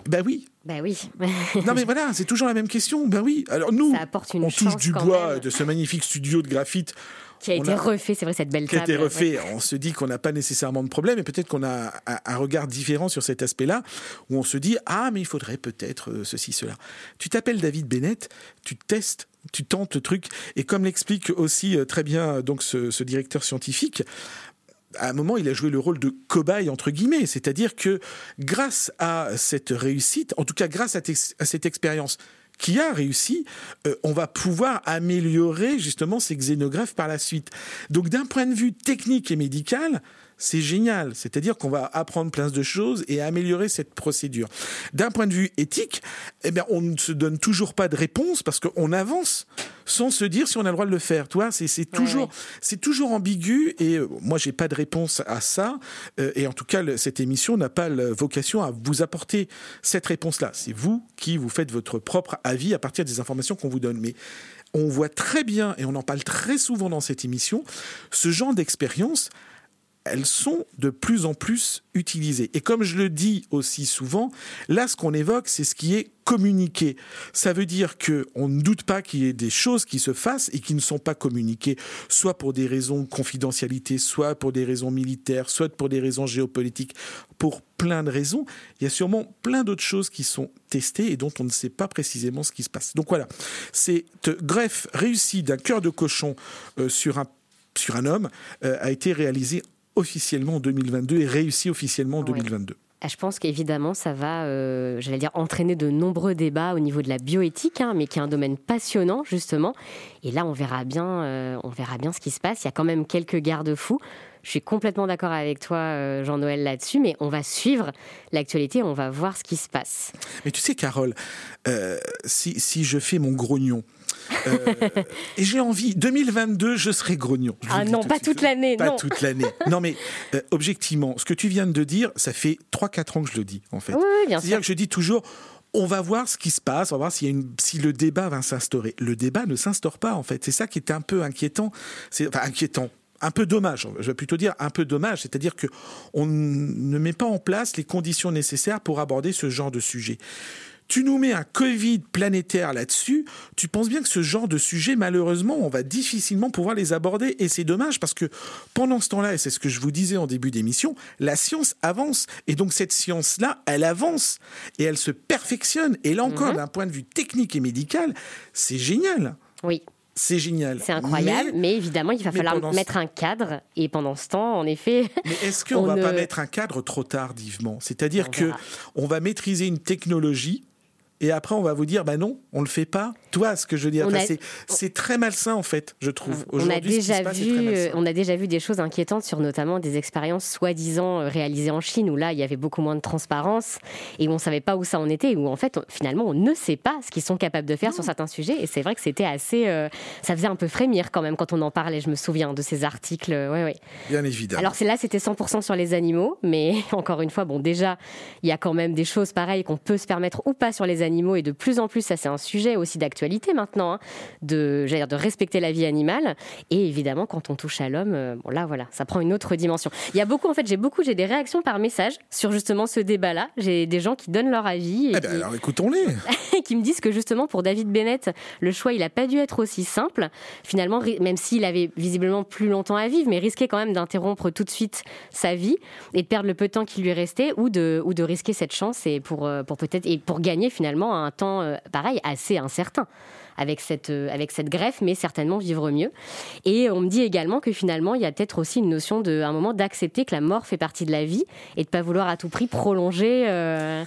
[SPEAKER 1] Ben oui.
[SPEAKER 2] Ben oui.
[SPEAKER 1] Non mais voilà, c'est toujours la même question. Ben oui. Alors nous,
[SPEAKER 2] Ça apporte une
[SPEAKER 1] on touche du
[SPEAKER 2] quand
[SPEAKER 1] bois
[SPEAKER 2] même.
[SPEAKER 1] de ce magnifique studio de graphite.
[SPEAKER 2] Qui a été
[SPEAKER 1] a,
[SPEAKER 2] refait, c'est vrai, cette belle
[SPEAKER 1] qui
[SPEAKER 2] table.
[SPEAKER 1] Qui a été refait.
[SPEAKER 2] Ouais.
[SPEAKER 1] On se dit qu'on n'a pas nécessairement de problème, et peut-être qu'on a un, un regard différent sur cet aspect-là, où on se dit « Ah, mais il faudrait peut-être ceci, cela ». Tu t'appelles David Bennett, tu testes, tu tentes le truc, et comme l'explique aussi très bien donc ce, ce directeur scientifique, à un moment, il a joué le rôle de cobaye, entre guillemets. C'est-à-dire que grâce à cette réussite, en tout cas grâce à, te, à cette expérience qui a réussi, euh, on va pouvoir améliorer justement ces xénogreffes par la suite. Donc d'un point de vue technique et médical, c'est génial. C'est-à-dire qu'on va apprendre plein de choses et améliorer cette procédure. D'un point de vue éthique, eh bien, on ne se donne toujours pas de réponse parce qu'on avance sans se dire si on a le droit de le faire. Tu vois, c'est, c'est, toujours, ouais, ouais. c'est toujours ambigu et euh, moi, j'ai pas de réponse à ça. Euh, et en tout cas, le, cette émission n'a pas la vocation à vous apporter cette réponse-là. C'est vous qui vous faites votre propre avis à partir des informations qu'on vous donne. Mais on voit très bien, et on en parle très souvent dans cette émission, ce genre d'expérience, elles sont de plus en plus utilisées. Et comme je le dis aussi souvent, là, ce qu'on évoque, c'est ce qui est communiqué. Ça veut dire qu'on ne doute pas qu'il y ait des choses qui se fassent et qui ne sont pas communiquées, soit pour des raisons de confidentialité, soit pour des raisons militaires, soit pour des raisons géopolitiques, pour plein de raisons. Il y a sûrement plein d'autres choses qui sont testées et dont on ne sait pas précisément ce qui se passe. Donc voilà, cette greffe réussie d'un cœur de cochon euh, sur, un, sur un homme euh, a été réalisée officiellement en deux mille vingt-deux et réussi officiellement en deux mille vingt-deux.
[SPEAKER 2] Oui. Je pense qu'évidemment, ça va, euh, j'allais dire, entraîner de nombreux débats au niveau de la bioéthique, hein, mais qui est un domaine passionnant, justement. Et là, on verra bien, euh, on verra bien ce qui se passe. Il y a quand même quelques garde-fous. Je suis complètement d'accord avec toi, euh, Jean-Noël, là-dessus, mais on va suivre l'actualité, on va voir ce qui se passe.
[SPEAKER 1] Mais tu sais, Carole, euh, si, si je fais mon grognon, euh, et j'ai envie, deux mille vingt-deux, je serai grognon. Je
[SPEAKER 2] ah non, pas toute l'année,
[SPEAKER 1] pas
[SPEAKER 2] non.
[SPEAKER 1] Pas toute l'année. Non, mais euh, objectivement, ce que tu viens de dire, ça fait trois quatre ans que je le dis, en fait.
[SPEAKER 2] Oui, oui, bien sûr.
[SPEAKER 1] C'est-à-dire que je dis toujours... On va voir ce qui se passe, on va voir s'il y a une, si le débat va s'instaurer. Le débat ne s'instaure pas, en fait. C'est ça qui est un peu inquiétant. C'est, enfin, inquiétant. Un peu dommage, je vais plutôt dire un peu dommage, c'est-à-dire qu'on ne met pas en place les conditions nécessaires pour aborder ce genre de sujet. Tu nous mets un Covid planétaire là-dessus, tu penses bien que ce genre de sujet, malheureusement, on va difficilement pouvoir les aborder. Et c'est dommage parce que pendant ce temps-là, et c'est ce que je vous disais en début d'émission, la science avance. Et donc cette science-là, elle avance et elle se perfectionne. Et là encore, mmh. d'un point de vue technique et médical, c'est génial.
[SPEAKER 2] Oui.
[SPEAKER 1] C'est génial.
[SPEAKER 2] C'est incroyable, mais, mais évidemment, il va falloir mettre ce... un cadre. Et pendant ce temps, en effet...
[SPEAKER 1] Mais est-ce qu'on ne va ne... pas mettre un cadre trop tardivement ? C'est-à-dire qu'on va maîtriser une technologie et après, on va vous dire, bah non, on ne le fait pas. Toi, ce que je veux dire, enfin, a... c'est, c'est très malsain, en fait, je trouve.
[SPEAKER 2] On a, déjà vu, on a déjà vu des choses inquiétantes sur notamment des expériences soi-disant réalisées en Chine, où là, il y avait beaucoup moins de transparence et où on ne savait pas où ça en était, et où en fait, on, finalement, on ne sait pas ce qu'ils sont capables de faire non. sur certains sujets. Et c'est vrai que c'était assez... Euh, ça faisait un peu frémir quand même quand on en parlait, je me souviens de ces articles. Ouais, ouais.
[SPEAKER 1] Bien évidemment.
[SPEAKER 2] Alors c'est là, c'était cent pour cent sur les animaux, mais encore une fois, bon, déjà, il y a quand même des choses pareilles qu'on peut se permettre ou pas sur les animaux, et de plus en plus, ça c'est un sujet aussi d'actualité maintenant, hein, de, j'allais dire, de respecter la vie animale. Et évidemment, quand on touche à l'homme, euh, bon là voilà, ça prend une autre dimension. Il y a beaucoup, en fait, j'ai beaucoup, j'ai des réactions par message sur justement ce débat-là. J'ai des gens qui donnent leur avis. Et
[SPEAKER 1] eh
[SPEAKER 2] qui,
[SPEAKER 1] ben alors écoutons-les.
[SPEAKER 2] qui me disent que justement pour David Bennett, le choix il n'a pas dû être aussi simple. Finalement, même s'il avait visiblement plus longtemps à vivre, mais risquait quand même d'interrompre tout de suite sa vie et de perdre le peu de temps qui lui restait, ou de, ou de risquer cette chance et pour, pour peut-être et pour gagner finalement un temps euh, pareil assez incertain avec cette, euh, avec cette greffe, mais certainement vivre mieux. Et on me dit également que finalement il y a peut-être aussi une notion de, à un moment d'accepter que la mort fait partie de la vie et de ne pas vouloir à tout prix prolonger... Euh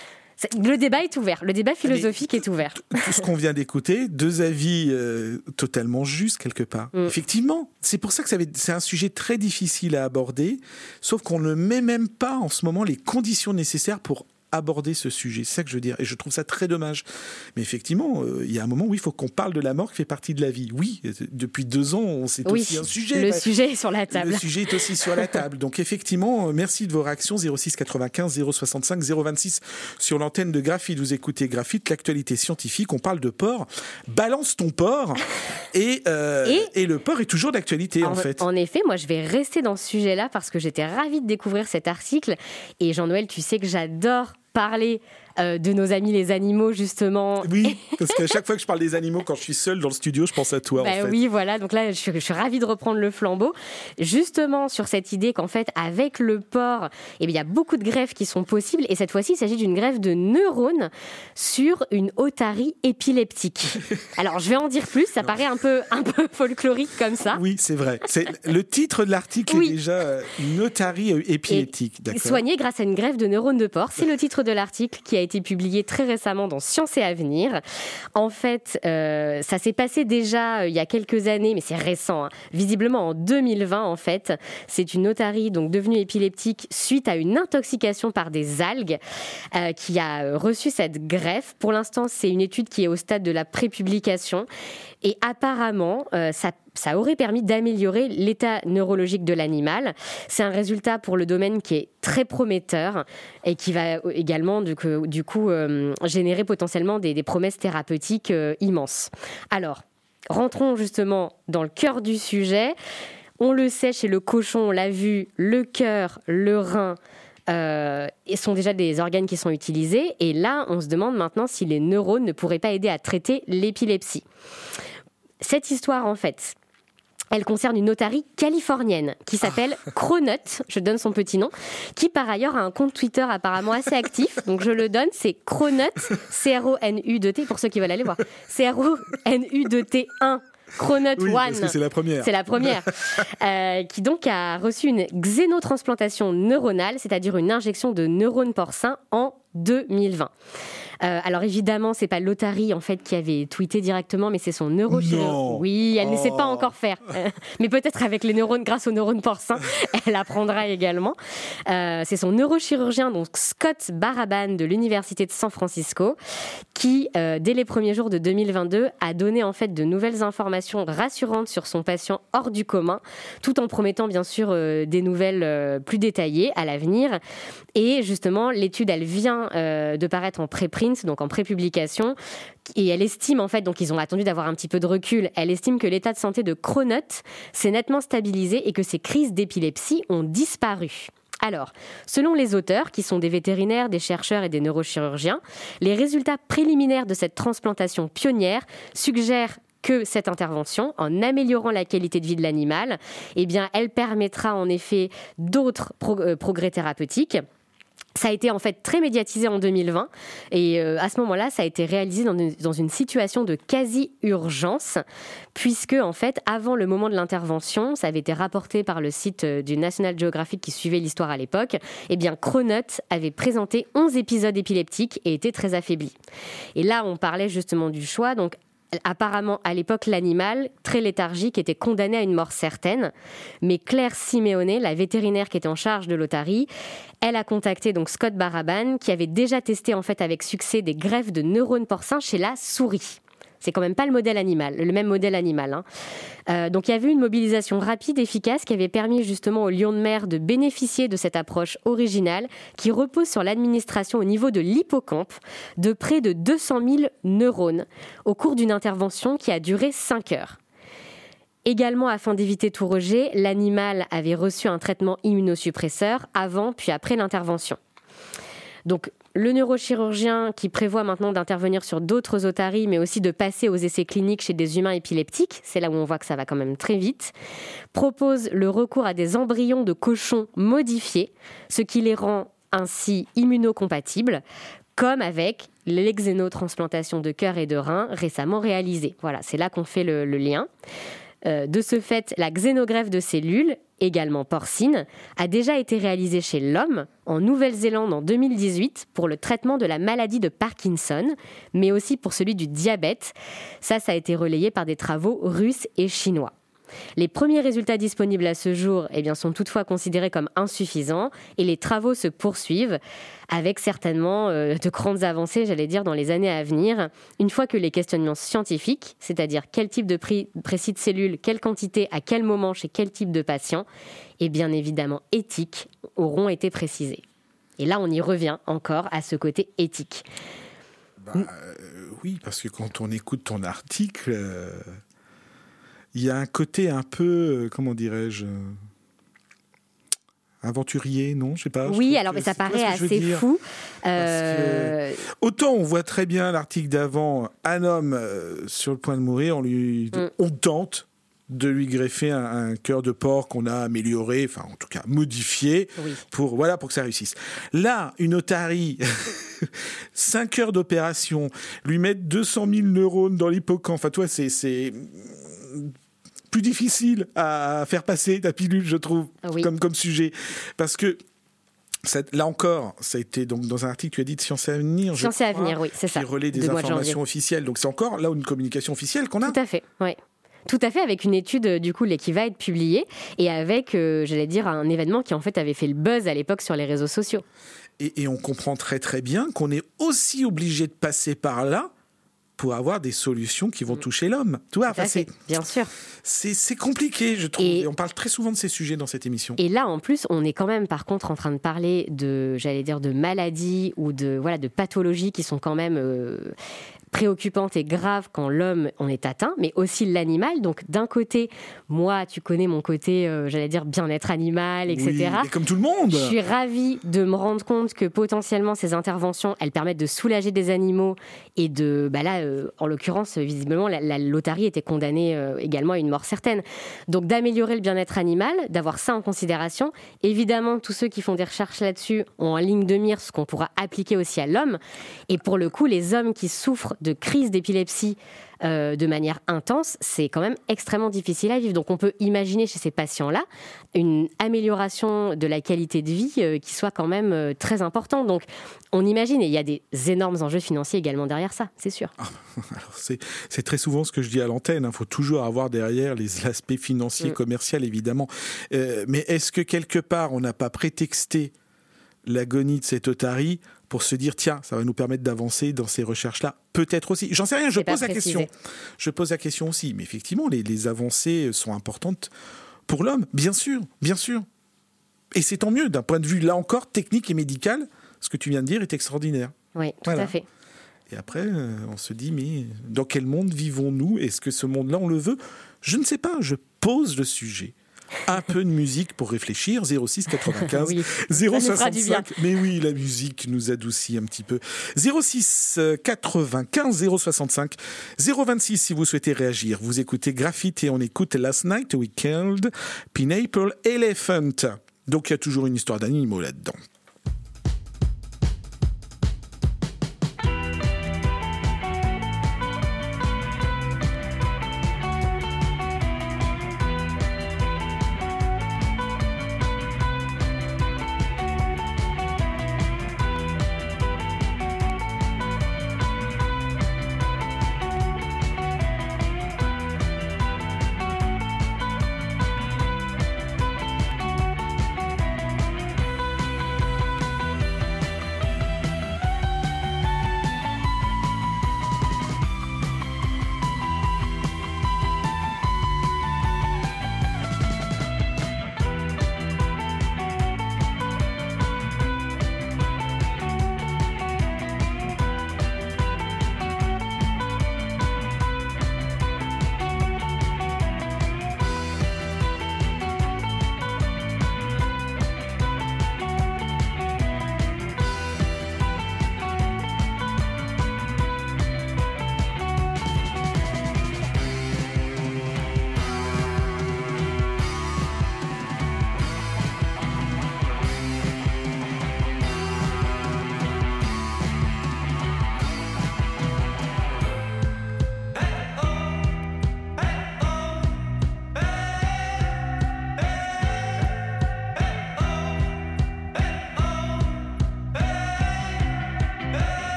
[SPEAKER 2] Le débat est ouvert, le débat philosophique est ouvert.
[SPEAKER 1] Tout ce qu'on vient d'écouter, deux avis euh, totalement justes quelque part. Mm. Effectivement, c'est pour ça que ça va être, c'est un sujet très difficile à aborder, sauf qu'on ne met même pas en ce moment les conditions nécessaires pour aborder ce sujet. C'est ça que je veux dire. Et je trouve ça très dommage. Mais effectivement, il euh, y a un moment où il faut qu'on parle de la mort qui fait partie de la vie. Oui, depuis deux ans, c'est
[SPEAKER 2] oui,
[SPEAKER 1] aussi un sujet.
[SPEAKER 2] Le
[SPEAKER 1] bah,
[SPEAKER 2] sujet est sur la table.
[SPEAKER 1] Le sujet est aussi sur la table. Donc effectivement, merci de vos réactions. zéro six quatre-vingt-quinze zéro soixante-cinq zéro vingt-six sur l'antenne de Graphite. Vous écoutez Graphite, l'actualité scientifique. On parle de porc. Balance ton porc. Et, euh, et, et le porc est toujours d'actualité, en, en fait.
[SPEAKER 2] En effet, moi, je vais rester dans ce sujet-là parce que j'étais ravie de découvrir cet article. Et Jean-Noël, tu sais que j'adore parler euh, de nos amis les animaux, justement.
[SPEAKER 1] Oui, parce qu'à chaque fois que je parle des animaux, quand je suis seule dans le studio, je pense à toi,
[SPEAKER 2] bah
[SPEAKER 1] en fait.
[SPEAKER 2] Oui, voilà, donc là, je suis, je suis ravie de reprendre le flambeau. Justement, sur cette idée qu'en fait, avec le porc, eh bien, il y a beaucoup de greffes qui sont possibles, et cette fois-ci, il s'agit d'une greffe de neurones sur une otarie épileptique. Alors, je vais en dire plus, ça paraît un peu, un peu folklorique comme ça.
[SPEAKER 1] Oui, c'est vrai. C'est, le titre de l'article
[SPEAKER 2] Oui.
[SPEAKER 1] est déjà euh, une otarie euh, épileptique. D'accord.
[SPEAKER 2] Soigné grâce à une greffe de neurones de porc, c'est le titre de l'article qui a été publié très récemment dans Science et Avenir. En fait, euh, ça s'est passé déjà euh, il y a quelques années, mais c'est récent. Hein. Visiblement en deux mille vingt, en fait, c'est une otarie donc devenue épileptique suite à une intoxication par des algues euh, qui a euh, reçu cette greffe. Pour l'instant, c'est une étude qui est au stade de la prépublication. Et apparemment, euh, ça, ça aurait permis d'améliorer l'état neurologique de l'animal. C'est un résultat pour le domaine qui est très prometteur et qui va également, du coup, du coup euh, générer potentiellement des, des promesses thérapeutiques euh, immenses. Alors, rentrons justement dans le cœur du sujet. On le sait, chez le cochon, on l'a vu, le cœur, le rein, Euh, sont déjà des organes qui sont utilisés. Et là, on se demande maintenant si les neurones ne pourraient pas aider à traiter l'épilepsie. Cette histoire, en fait, elle concerne une otarie californienne qui s'appelle Cronut, je donne son petit nom, qui par ailleurs a un compte Twitter apparemment assez actif. Donc je le donne, c'est Cronut, C R O N U deux T, pour ceux qui veulent aller voir. C R O N U deux T un. Cronut
[SPEAKER 1] oui,
[SPEAKER 2] One,
[SPEAKER 1] parce que c'est la première.
[SPEAKER 2] C'est la première, euh, qui donc a reçu une xénotransplantation neuronale, c'est-à-dire une injection de neurones porcins en deux mille vingt. Euh, alors évidemment, c'est pas l'otarie en fait qui avait tweeté directement, mais c'est son neurochirurgien. Oui, elle oh. ne sait pas encore faire, euh, mais peut-être avec les neurones, grâce aux neurones porcins, elle apprendra également. Euh, c'est son neurochirurgien, donc Scott Baraban de l'université de San Francisco, qui euh, dès les premiers jours de deux mille vingt-deux a donné en fait de nouvelles informations rassurantes sur son patient hors du commun, tout en promettant bien sûr euh, des nouvelles euh, plus détaillées à l'avenir. Et justement, l'étude elle vient euh, de paraître en préprint, donc en prépublication, et elle estime en fait, donc ils ont attendu d'avoir un petit peu de recul, elle estime que l'état de santé de Cronut s'est nettement stabilisé et que ses crises d'épilepsie ont disparu. Alors, selon les auteurs, qui sont des vétérinaires, des chercheurs et des neurochirurgiens, les résultats préliminaires de cette transplantation pionnière suggèrent que cette intervention, en améliorant la qualité de vie de l'animal, eh bien, elle permettra en effet d'autres pro- euh, progrès thérapeutiques. Ça a été en fait très médiatisé en deux mille vingt et euh, à ce moment-là, ça a été réalisé dans une, dans une situation de quasi-urgence puisque en fait, avant le moment de l'intervention, ça avait été rapporté par le site du National Geographic qui suivait l'histoire à l'époque, eh bien Cronut avait présenté onze épisodes épileptiques et était très affaibli. Et là, on parlait justement du choix, donc apparemment, à l'époque, l'animal, très léthargique, était condamné à une mort certaine. Mais Claire Simeone, la vétérinaire qui était en charge de l'otarie, elle a contacté donc Scott Baraban, qui avait déjà testé en fait avec succès des greffes de neurones porcins chez la souris. C'est quand même pas le modèle animal, le même modèle animal. Hein. Euh, donc il y avait une mobilisation rapide, efficace, qui avait permis justement au lion de mer de bénéficier de cette approche originale qui repose sur l'administration au niveau de l'hippocampe de près de deux cent mille neurones au cours d'une intervention qui a duré cinq heures. Également, afin d'éviter tout rejet, l'animal avait reçu un traitement immunosuppresseur avant puis après l'intervention. Donc, le neurochirurgien qui prévoit maintenant d'intervenir sur d'autres otaries, mais aussi de passer aux essais cliniques chez des humains épileptiques, c'est là où on voit que ça va quand même très vite, propose le recours à des embryons de cochons modifiés, ce qui les rend ainsi immunocompatibles, comme avec l'exénotransplantation de cœur et de rein récemment réalisée. Voilà, c'est là qu'on fait le, le lien. Euh, de ce fait, la xénogreffe de cellules, également porcine, a déjà été réalisée chez l'homme en Nouvelle-Zélande en deux mille dix-huit pour le traitement de la maladie de Parkinson, mais aussi pour celui du diabète. Ça, ça a été relayé par des travaux russes et chinois. Les premiers résultats disponibles à ce jour eh bien, sont toutefois considérés comme insuffisants et les travaux se poursuivent avec certainement euh, de grandes avancées, j'allais dire, dans les années à venir. Une fois que les questionnements scientifiques, c'est-à-dire quel type de prix précis de cellules, quelle quantité, à quel moment, chez quel type de patient, et bien évidemment éthiques, auront été précisés. Et là, on y revient encore à ce côté éthique.
[SPEAKER 1] Bah, euh, oui, parce que quand on écoute ton article... Euh... il y a un côté un peu, comment dirais-je, aventurier, non, je sais pas.
[SPEAKER 2] Oui, alors mais ça paraît assez fou.
[SPEAKER 1] Euh... Que, autant on voit très bien l'article d'avant, un homme euh, sur le point de mourir, on lui, mm. on tente de lui greffer un, un cœur de porc qu'on a amélioré, enfin en tout cas modifié, oui. pour voilà pour que ça réussisse. Là, une otarie, cinq heures d'opération, lui mettre deux cent mille neurones dans l'hippocampe. Enfin, toi, c'est c'est plus difficile à faire passer ta pilule, je trouve, oui. comme comme sujet, parce que ça, là encore, ça a été donc dans un article, tu as dit de Science et Avenir.
[SPEAKER 2] Science et Avenir, oui, c'est ça.
[SPEAKER 1] Qui relaie des
[SPEAKER 2] de
[SPEAKER 1] informations officielles. Donc c'est encore là une communication officielle qu'on a.
[SPEAKER 2] Tout à fait, oui. Tout à fait, avec une étude du coup qui va être publiée et avec, euh, j'allais dire, un événement qui en fait avait fait le buzz à l'époque sur les réseaux sociaux.
[SPEAKER 1] Et, et on comprend très très bien qu'on est aussi obligé de passer par là pour avoir des solutions qui vont mmh. toucher l'homme. Tu vois, enfin, c'est,
[SPEAKER 2] bien sûr.
[SPEAKER 1] C'est, c'est compliqué, je trouve. Et, et on parle très souvent de ces sujets dans cette émission.
[SPEAKER 2] Et là, en plus, on est quand même, par contre, en train de parler de, j'allais dire, de maladies ou de, voilà, de pathologies qui sont quand même euh, préoccupantes et graves quand l'homme en est atteint, mais aussi l'animal. Donc, d'un côté, moi, tu connais mon côté, euh, j'allais dire, bien-être animal, et cetera.
[SPEAKER 1] Oui, et comme tout le monde.
[SPEAKER 2] Je suis ravie de me rendre compte que potentiellement, ces interventions, elles permettent de soulager des animaux et de, bah là, euh, en l'occurrence, visiblement, la, la l'otarie était condamnée euh, également à une mort certaine. Donc, d'améliorer le bien-être animal, d'avoir ça en considération. Évidemment, tous ceux qui font des recherches là-dessus ont en ligne de mire ce qu'on pourra appliquer aussi à l'homme. Et pour le coup, les hommes qui souffrent de crises d'épilepsie euh, de manière intense, c'est quand même extrêmement difficile à vivre. Donc, on peut imaginer chez ces patients-là une amélioration de la qualité de vie euh, qui soit quand même euh, très importante. Donc, on imagine, et il y a des énormes enjeux financiers également derrière ça, c'est sûr.
[SPEAKER 1] Ah, alors c'est, c'est très souvent ce que je dis à l'antenne, il hein. faut toujours avoir derrière les aspects financiers, mmh. commerciaux, évidemment. Euh, mais est-ce que quelque part, on n'a pas prétexté l'agonie de cette otarie pour se dire, tiens, ça va nous permettre d'avancer dans ces recherches-là? Peut-être aussi. J'en sais rien, je pose la question. Je pose la question aussi. Mais effectivement, les, les avancées sont importantes pour l'homme, bien sûr, bien sûr. Et c'est tant mieux, d'un point de vue, là encore, technique et médical, ce que tu viens de dire est extraordinaire.
[SPEAKER 2] Oui, tout voilà. à fait.
[SPEAKER 1] Et après, euh, on se dit, mais dans quel monde vivons-nous? Est-ce que ce monde-là, on le veut? Je ne sais pas, je pose le sujet. Un peu de musique pour réfléchir, zéro six quatre-vingt-quinze
[SPEAKER 2] oui,
[SPEAKER 1] zéro soixante-cinq. Mais oui, la musique nous adoucit un petit peu. zéro six quatre-vingt-quinze zéro soixante-cinq zéro vingt-six si vous souhaitez réagir. Vous écoutez Graphite et on écoute Last Night We Killed Pineapple Elephant. Donc il y a toujours une histoire d'animaux là-dedans.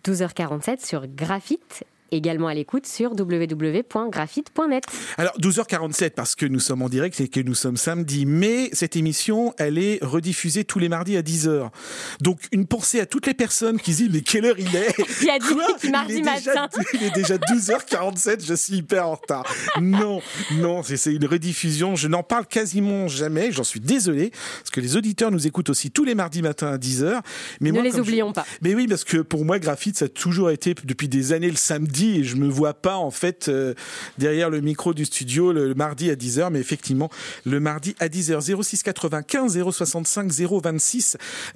[SPEAKER 2] douze heures quarante-sept sur Graphite. Également à l'écoute sur w w w point graphite point net.
[SPEAKER 1] Alors douze heures quarante-sept parce que nous sommes en direct et que nous sommes samedi, mais cette émission elle est rediffusée tous les mardis à dix heures. Donc une pensée à toutes les personnes qui disent mais quelle heure il est?
[SPEAKER 2] Il y a dit mardi
[SPEAKER 1] il
[SPEAKER 2] matin.
[SPEAKER 1] Déjà, il est déjà douze heures quarante-sept, je suis hyper en retard. Non, non, c'est, c'est une rediffusion, je n'en parle quasiment jamais, j'en suis désolé parce que les auditeurs nous écoutent aussi tous les mardis matins à dix heures. Mais
[SPEAKER 2] ne
[SPEAKER 1] moi,
[SPEAKER 2] les oublions
[SPEAKER 1] je...
[SPEAKER 2] pas.
[SPEAKER 1] Mais oui, parce que pour moi Graphite ça a toujours été depuis des années le samedi. Et je me vois pas en fait euh, derrière le micro du studio le, le mardi à dix heures, mais effectivement le mardi à dix heures. Zéro six quatre-vingt-quinze zéro soixante-cinq zéro vingt-six.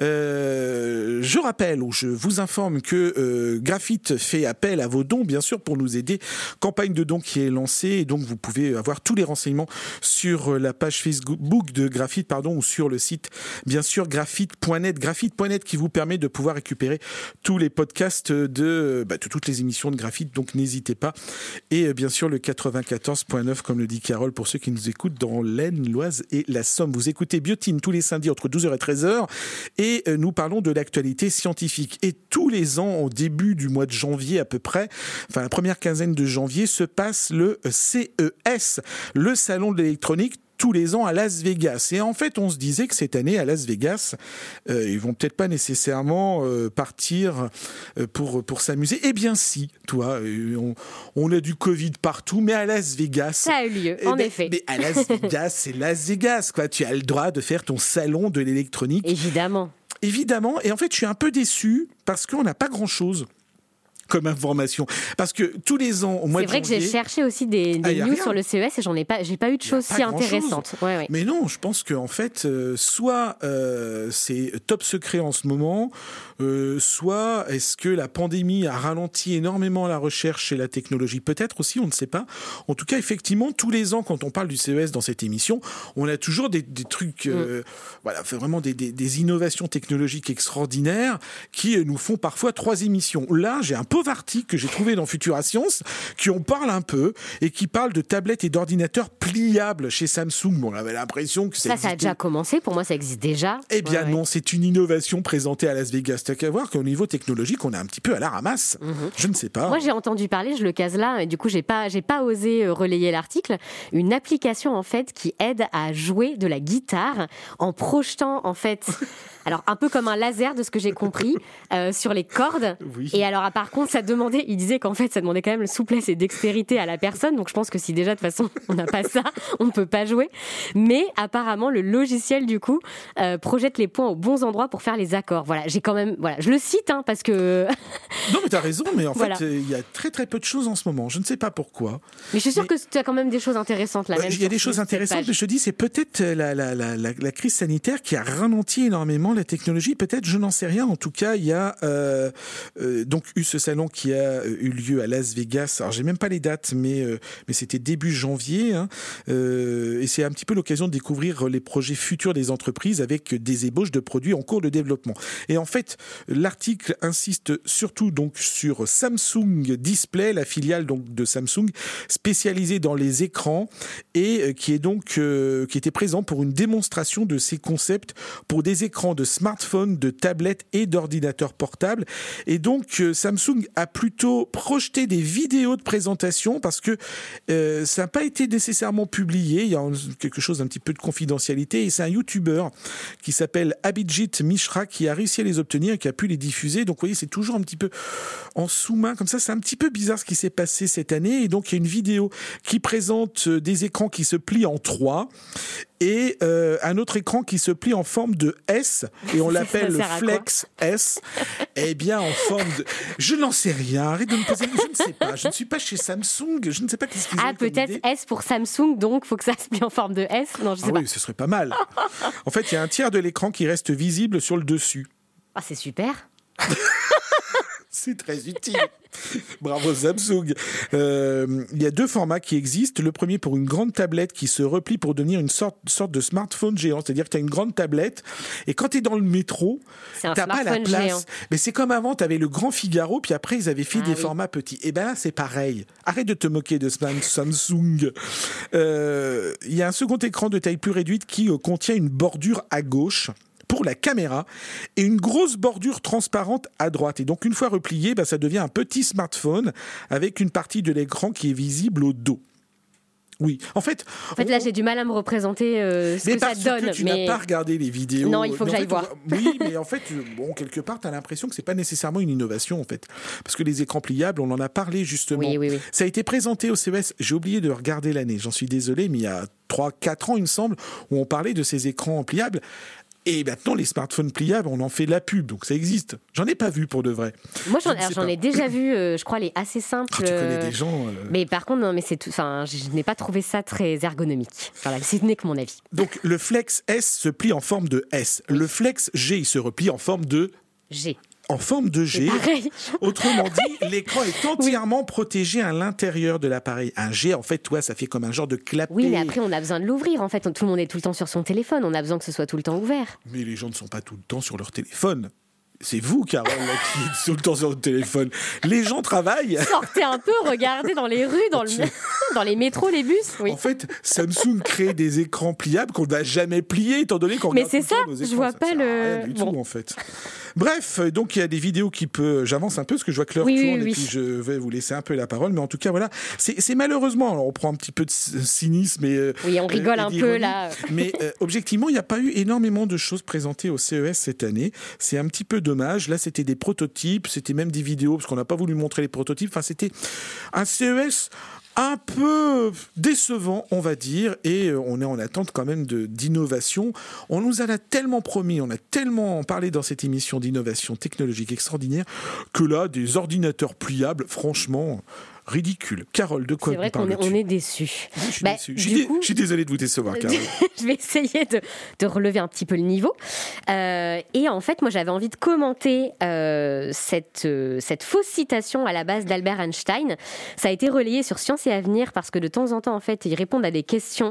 [SPEAKER 1] Euh, je rappelle ou je vous informe que euh, Graphite fait appel à vos dons bien sûr pour nous aider. Campagne de dons qui est lancée et donc vous pouvez avoir tous les renseignements sur la page Facebook de Graphite pardon ou sur le site bien sûr graphite point net. Graphite point net qui vous permet de pouvoir récupérer tous les podcasts de, bah, de toutes les émissions de Graphite. Donc n'hésitez pas. Et bien sûr le quatre-vingt-quatorze virgule neuf comme le dit Carole pour ceux qui nous écoutent dans l'Aisne, l'Oise et la Somme. Vous écoutez Biotine tous les samedis entre douze heures et treize heures et nous parlons de l'actualité scientifique. Et tous les ans au début du mois de janvier à peu près, enfin la première quinzaine de janvier se passe le C E S, le salon de l'électronique, tous les ans à Las Vegas. Et en fait, on se disait que cette année, à Las Vegas, euh, ils vont peut-être pas nécessairement euh, partir euh, pour, pour s'amuser. Eh bien si, toi, euh, on, on a du Covid partout, mais à Las Vegas...
[SPEAKER 2] Ça a eu lieu,
[SPEAKER 1] eh
[SPEAKER 2] en
[SPEAKER 1] ben,
[SPEAKER 2] effet.
[SPEAKER 1] Mais à Las Vegas, c'est Las Vegas, quoi. Tu as le droit de faire ton salon de l'électronique.
[SPEAKER 2] Évidemment.
[SPEAKER 1] Évidemment. Et en fait, je suis un peu déçu parce qu'on n'a pas grand-chose comme information. Parce que tous les ans, au mois de janvier...
[SPEAKER 2] C'est vrai que j'ai cherché aussi des, des
[SPEAKER 1] ah,
[SPEAKER 2] news sur le C E S et j'en ai pas, j'ai pas eu de choses si intéressantes. Ouais, ouais.
[SPEAKER 1] Mais non, je pense qu'en fait, euh, soit euh, c'est top secret en ce moment, euh, soit est-ce que la pandémie a ralenti énormément la recherche et la technologie? Peut-être aussi, on ne sait pas. En tout cas, effectivement, tous les ans, quand on parle du C E S dans cette émission, on a toujours des, des trucs, euh, mm. voilà, vraiment des, des, des innovations technologiques extraordinaires qui nous font parfois trois émissions. Là, j'ai un pauvre article que j'ai trouvé dans Futura Science qui en parle un peu et qui parle de tablettes et d'ordinateurs pliables chez Samsung. Bon, on avait l'impression que ça
[SPEAKER 2] Ça,
[SPEAKER 1] existait.
[SPEAKER 2] ça a déjà commencé. Pour moi, ça existe déjà.
[SPEAKER 1] Eh bien
[SPEAKER 2] ouais,
[SPEAKER 1] non,
[SPEAKER 2] ouais.
[SPEAKER 1] c'est une innovation présentée à Las Vegas. T'as qu'à voir qu'au niveau technologique, on est un petit peu à la ramasse. Mm-hmm. Je ne sais pas.
[SPEAKER 2] Moi, j'ai entendu parler, je le case là, et du coup, j'ai pas, j'ai pas osé relayer l'article. Une application, en fait, qui aide à jouer de la guitare en projetant, en fait... Alors, un peu comme un laser, de ce que j'ai compris, euh, sur les cordes.
[SPEAKER 1] Oui.
[SPEAKER 2] Et alors, par contre, ça demandait, il disait qu'en fait, ça demandait quand même souplesse et dextérité à la personne. Donc, je pense que si déjà, de toute façon, on n'a pas ça, on ne peut pas jouer. Mais apparemment, le logiciel, du coup, euh, projette les points aux bons endroits pour faire les accords. Voilà, j'ai quand même, voilà, je le cite, hein, parce que...
[SPEAKER 1] Non, mais t'as raison, mais en
[SPEAKER 2] voilà.
[SPEAKER 1] fait, il euh, y a très très peu de choses en ce moment. Je ne sais pas pourquoi.
[SPEAKER 2] Mais je suis sûre
[SPEAKER 1] mais...
[SPEAKER 2] que tu as quand même des choses intéressantes là.
[SPEAKER 1] Il euh, y a des choses intéressantes, mais je te dis, c'est peut-être la, la, la, la, la crise sanitaire qui a ralenti énormément la technologie. Peut-être, je n'en sais rien. En tout cas, il y a euh, euh, donc eu ce salon qui a eu lieu à Las Vegas. Alors, j'ai même pas les dates, mais euh, mais c'était début janvier, hein, euh, et c'est un petit peu l'occasion de découvrir les projets futurs des entreprises avec des ébauches de produits en cours de développement. Et en fait, l'article insiste surtout donc sur Samsung Display, la filiale donc de Samsung spécialisée dans les écrans et euh, qui est donc euh, qui était présent pour une démonstration de ses concepts pour des écrans de smartphones, de tablettes et d'ordinateurs portables. Et donc euh, Samsung a plutôt projeté des vidéos de présentation parce que euh, ça n'a pas été nécessairement publié. Il y a quelque chose d'un petit peu de confidentialité et c'est un YouTuber qui s'appelle Abhijit Mishra qui a réussi à les obtenir et qui a pu les diffuser. Donc vous voyez, c'est toujours un petit peu en sous-main comme ça. C'est un petit peu bizarre ce qui s'est passé cette année. Et donc il y a une vidéo qui présente des écrans qui se plient en trois et euh, un autre écran qui se plie en forme de S et on l'appelle le Flex S. Eh bien en forme de... Je n'en sais rien, arrête de me poser... Je ne sais pas, je ne suis pas chez Samsung, je ne sais pas qu'est-ce qu'ils
[SPEAKER 2] ah,
[SPEAKER 1] ont comme idée.
[SPEAKER 2] Ah peut-être S pour Samsung, donc il faut que ça se plie en forme de S. Non, je sais
[SPEAKER 1] ah
[SPEAKER 2] pas.
[SPEAKER 1] Oui, ce serait pas mal. En fait, il y a un tiers de l'écran qui reste visible sur le dessus.
[SPEAKER 2] Ah, c'est super.
[SPEAKER 1] C'est très utile. Bravo Samsung. Euh, il y a deux formats qui existent. Le premier pour une grande tablette qui se replie pour devenir une sorte, sorte de smartphone géant. C'est-à-dire que tu as une grande tablette et quand tu es dans le métro, tu n'as pas la place. Géant. Mais c'est comme avant, tu avais le Grand Figaro, puis après ils avaient fait ah, des oui. formats petits. Et bien là, c'est pareil. Arrête de te moquer de Samsung. Euh, il y a un second écran de taille plus réduite qui euh, contient une bordure à gauche pour la caméra et une grosse bordure transparente à droite. Et donc une fois replié, bah, ça devient un petit smartphone avec une partie de l'écran qui est visible au dos. Oui, en fait...
[SPEAKER 2] En fait, là, j'ai du mal à me représenter euh, ce
[SPEAKER 1] mais
[SPEAKER 2] que ça
[SPEAKER 1] parce
[SPEAKER 2] donne.
[SPEAKER 1] que tu
[SPEAKER 2] mais...
[SPEAKER 1] n'as pas regardé les vidéos.
[SPEAKER 2] Non, il faut que
[SPEAKER 1] mais
[SPEAKER 2] j'aille
[SPEAKER 1] fait,
[SPEAKER 2] voir.
[SPEAKER 1] Oui, mais en fait, bon, quelque part, tu as l'impression que c'est pas nécessairement une innovation, en fait. Parce que les écrans pliables, on en a parlé justement.
[SPEAKER 2] Oui, oui, oui.
[SPEAKER 1] Ça a été présenté au C E S, j'ai oublié de regarder l'année, j'en suis désolé, mais il y a trois quatre ans, il me semble, où on parlait de ces écrans pliables. Et maintenant, les smartphones pliables, on en fait la pub, donc ça existe. J'en ai pas vu pour de vrai.
[SPEAKER 2] Moi, j'en, alors, j'en ai déjà vu, euh, je crois, les assez simples.
[SPEAKER 1] Oh, tu connais des gens. Euh...
[SPEAKER 2] Mais par contre, non, mais c'est tout. Enfin, je n'ai pas trouvé ça très ergonomique. Voilà, ce n'est que mon avis.
[SPEAKER 1] Donc, le Flex S se plie en forme de S. Oui. Le Flex G, il se replie en forme de
[SPEAKER 2] G.
[SPEAKER 1] En forme de G. Autrement dit, l'écran est entièrement oui. protégé à l'intérieur de l'appareil. Un G, en fait, toi, ça fait comme un genre de clapet.
[SPEAKER 2] Oui, mais après, on a besoin de l'ouvrir. En fait, tout le monde est tout le temps sur son téléphone. On a besoin que ce soit tout le temps ouvert.
[SPEAKER 1] Mais les gens ne sont pas tout le temps sur leur téléphone. C'est vous, Carole, là, qui êtes tout le temps sur votre téléphone. Les gens travaillent.
[SPEAKER 2] Sortez un peu, regardez dans les rues, dans, le... dans les métros, les bus. Oui.
[SPEAKER 1] En fait, Samsung crée des écrans pliables qu'on n'a jamais pliés, étant donné qu'on
[SPEAKER 2] Mais
[SPEAKER 1] regarde
[SPEAKER 2] c'est
[SPEAKER 1] tout
[SPEAKER 2] ça,
[SPEAKER 1] le temps nos écrans.
[SPEAKER 2] Je vois
[SPEAKER 1] ça
[SPEAKER 2] pas
[SPEAKER 1] sert
[SPEAKER 2] le.
[SPEAKER 1] À rien du bon. tout, en fait. Bref, donc il y a des vidéos qui peuvent. J'avance un peu parce que je vois que l'heure
[SPEAKER 2] oui,
[SPEAKER 1] tourne
[SPEAKER 2] oui, oui.
[SPEAKER 1] et puis je vais vous laisser un peu la parole. Mais en tout cas, voilà, c'est, c'est malheureusement. Alors on prend un petit peu de cynisme et.
[SPEAKER 2] Oui, on rigole
[SPEAKER 1] euh,
[SPEAKER 2] un peu là.
[SPEAKER 1] Mais euh, objectivement, il n'y a pas eu énormément de choses présentées au C E S cette année. C'est un petit peu dommage. Là, c'était des prototypes, c'était même des vidéos parce qu'on n'a pas voulu montrer les prototypes. Enfin, c'était un C E S un peu décevant, on va dire, et on est en attente quand même de, d'innovation. On nous en a tellement promis, on a tellement parlé dans cette émission d'innovation technologique extraordinaire que là, des ordinateurs pliables, franchement... ridicule. Carole, de quoi
[SPEAKER 2] C'est vrai
[SPEAKER 1] qu'on
[SPEAKER 2] est, on est déçus.
[SPEAKER 1] Oui, je suis bah, déçu. Je suis, dé-
[SPEAKER 2] coup,
[SPEAKER 1] je suis désolé de vous décevoir, Carole.
[SPEAKER 2] Je vais essayer de, de relever un petit peu le niveau. Euh, et en fait, moi, j'avais envie de commenter euh, cette, euh, cette fausse citation à la base d'Albert Einstein. Ça a été relayé sur Science et Avenir parce que de temps en temps, en fait, ils répondent à des questions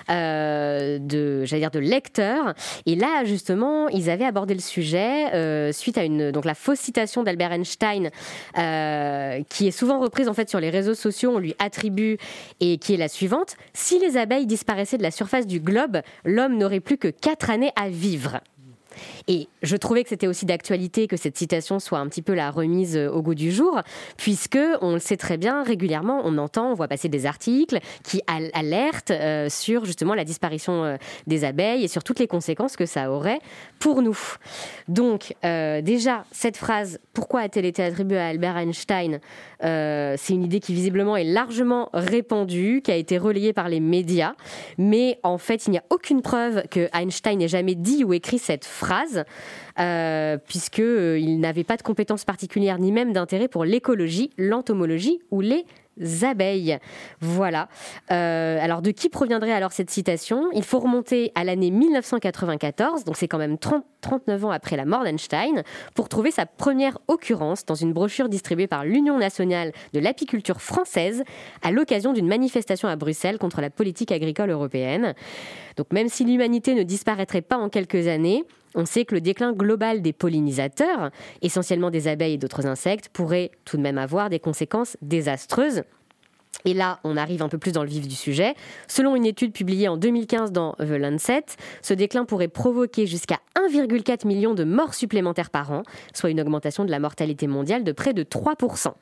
[SPEAKER 2] euh, de, j'allais dire, de lecteurs. Et là, justement, ils avaient abordé le sujet euh, suite à une, donc la fausse citation d'Albert Einstein euh, qui est souvent reprise en fait sur les réseaux sociaux, on lui attribue, et qui est la suivante: si les abeilles disparaissaient de la surface du globe, l'homme n'aurait plus que quatre années à vivre. Et je trouvais que c'était aussi d'actualité que cette citation soit un petit peu la remise au goût du jour, puisque on le sait très bien, régulièrement on entend, on voit passer des articles qui alertent euh, sur justement la disparition euh, des abeilles et sur toutes les conséquences que ça aurait pour nous. Donc euh, déjà, cette phrase, pourquoi a-t-elle été attribuée à Albert Einstein ? euh, C'est une idée qui visiblement est largement répandue, qui a été relayée par les médias, mais en fait il n'y a aucune preuve que Einstein ait jamais dit ou écrit cette phrase. phrase, euh, puisqu'il euh, n'avait pas de compétences particulières ni même d'intérêt pour l'écologie, l'entomologie ou les abeilles. Voilà. Euh, alors, de qui proviendrait alors cette citation ? Il faut remonter à l'année dix-neuf cent quatre-vingt-quatorze, donc c'est quand même trente, trente-neuf ans après la mort d'Einstein, pour trouver sa première occurrence dans une brochure distribuée par l'Union nationale de l'apiculture française à l'occasion d'une manifestation à Bruxelles contre la politique agricole européenne. Donc, même si l'humanité ne disparaîtrait pas en quelques années, on sait que le déclin global des pollinisateurs, essentiellement des abeilles et d'autres insectes, pourrait tout de même avoir des conséquences désastreuses. Et là, on arrive un peu plus dans le vif du sujet. Selon une étude publiée en deux mille quinze dans The Lancet, ce déclin pourrait provoquer jusqu'à un virgule quatre million de morts supplémentaires par an, soit une augmentation de la mortalité mondiale de près de trois pour cent.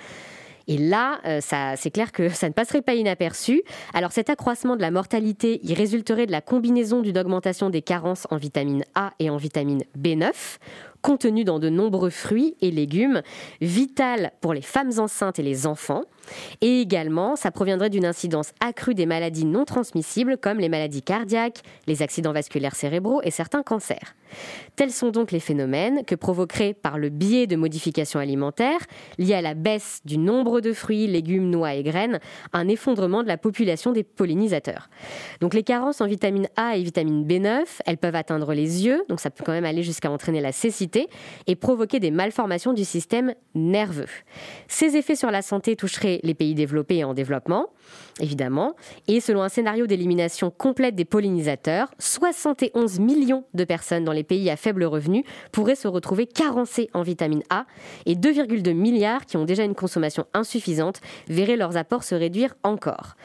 [SPEAKER 2] Et là, euh, ça, c'est clair que ça ne passerait pas inaperçu. Alors cet accroissement de la mortalité, il résulterait de la combinaison d'une augmentation des carences en vitamine A et en vitamine B neuf, contenues dans de nombreux fruits et légumes, vitales pour les femmes enceintes et les enfants. Et également, ça proviendrait d'une incidence accrue des maladies non transmissibles comme les maladies cardiaques, les accidents vasculaires cérébraux et certains cancers. Tels sont donc les phénomènes que provoqueraient par le biais de modifications alimentaires liées à la baisse du nombre de fruits, légumes, noix et graines, un effondrement de la population des pollinisateurs. Donc les carences en vitamine A et vitamine B neuf, elles peuvent atteindre les yeux, donc ça peut quand même aller jusqu'à entraîner la cécité et provoquer des malformations du système nerveux. Ces effets sur la santé toucheraient les pays développés et en développement, évidemment, et selon un scénario d'élimination complète des pollinisateurs, soixante et onze millions de personnes dans les pays à faible revenu pourraient se retrouver carencées en vitamine A et deux virgule deux milliards qui ont déjà une consommation insuffisante verraient leurs apports se réduire encore.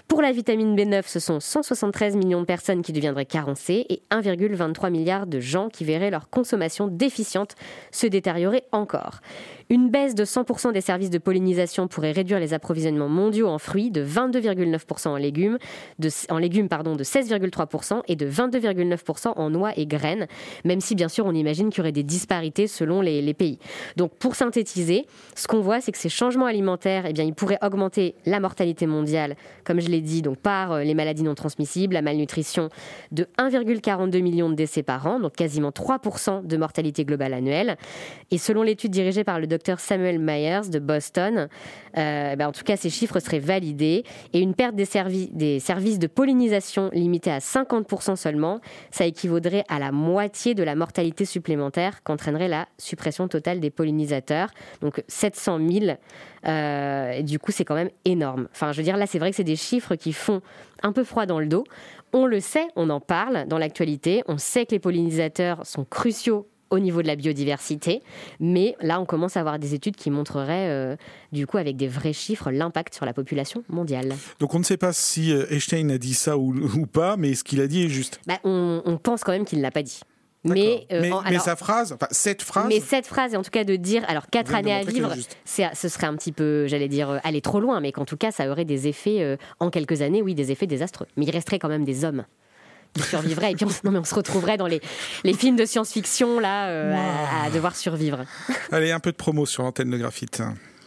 [SPEAKER 2] Pour la vitamine B neuf, ce sont cent soixante-treize millions de personnes qui deviendraient carencées et un virgule vingt-trois milliard de gens qui verraient leur consommation déficiente se détériorer encore. Une baisse de cent pour cent des services de pollinisation pourrait réduire les approvisionnements mondiaux en fruits de vingt-deux virgule neuf pour cent en légumes, de, en légumes pardon, de seize virgule trois pour cent et de vingt-deux virgule neuf pour cent en noix et graines, même si bien sûr on imagine qu'il y aurait des disparités selon les, les pays. Donc pour synthétiser, ce qu'on voit c'est que ces changements alimentaires, eh bien, ils pourraient augmenter la mortalité mondiale, comme je l'ai dit, donc par les maladies non transmissibles, la malnutrition, de un virgule quarante-deux million de décès par an, donc quasiment trois pour cent de mortalité globale annuelle. Et selon l'étude dirigée par le docteur Samuel Myers de Boston, euh, ben en tout cas ces chiffres seraient validés, et une perte des, servi- des services de pollinisation limitée à cinquante pour cent seulement, ça équivaudrait à la moitié de la mortalité supplémentaire qu'entraînerait la suppression totale des pollinisateurs, donc sept cent mille. Euh, et du coup c'est quand même énorme. Enfin je veux dire là c'est vrai que c'est des chiffres qui font un peu froid dans le dos. On le sait, on en parle dans l'actualité, on sait que les pollinisateurs sont cruciaux au niveau de la biodiversité, mais là on commence à avoir des études qui montreraient euh, du coup avec des vrais chiffres l'impact sur la population mondiale.
[SPEAKER 1] Donc on ne sait pas si Einstein a dit ça ou, ou pas, mais ce qu'il a dit est juste.
[SPEAKER 2] Bah, on, on pense quand même qu'il ne l'a pas dit.
[SPEAKER 1] Mais,
[SPEAKER 2] euh,
[SPEAKER 1] mais,
[SPEAKER 2] en,
[SPEAKER 1] mais
[SPEAKER 2] alors,
[SPEAKER 1] sa phrase, enfin cette phrase.
[SPEAKER 2] Mais cette phrase, et en tout cas de dire, alors quatre années à vivre, c'est, ce serait un petit peu, j'allais dire, euh, aller trop loin, mais qu'en tout cas ça aurait des effets, euh, en quelques années, oui, des effets désastreux. Mais il resterait quand même des hommes qui survivraient, et puis on, non, mais on se retrouverait dans les, les films de science-fiction là, euh, wow. à, à devoir survivre.
[SPEAKER 1] Allez, un peu de promo sur l'antenne de Graphite.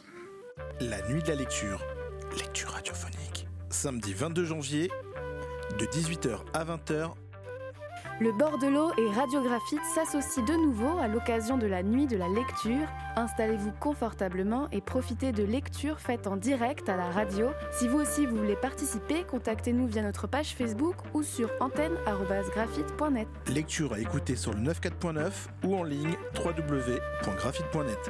[SPEAKER 4] La nuit de la lecture, lecture radiophonique, samedi vingt-deux janvier, de dix-huit heures à vingt heures.
[SPEAKER 5] Le Bordelot et Radiographite s'associent de nouveau à l'occasion de la nuit de la lecture. Installez-vous confortablement et profitez de lectures faites en direct à la radio. Si vous aussi vous voulez participer, contactez-nous via notre page Facebook ou sur antenne arobase graphite point net.
[SPEAKER 4] Lecture à écouter sur le quatre-vingt-quatorze point neuf ou en ligne w w w point graphite point net.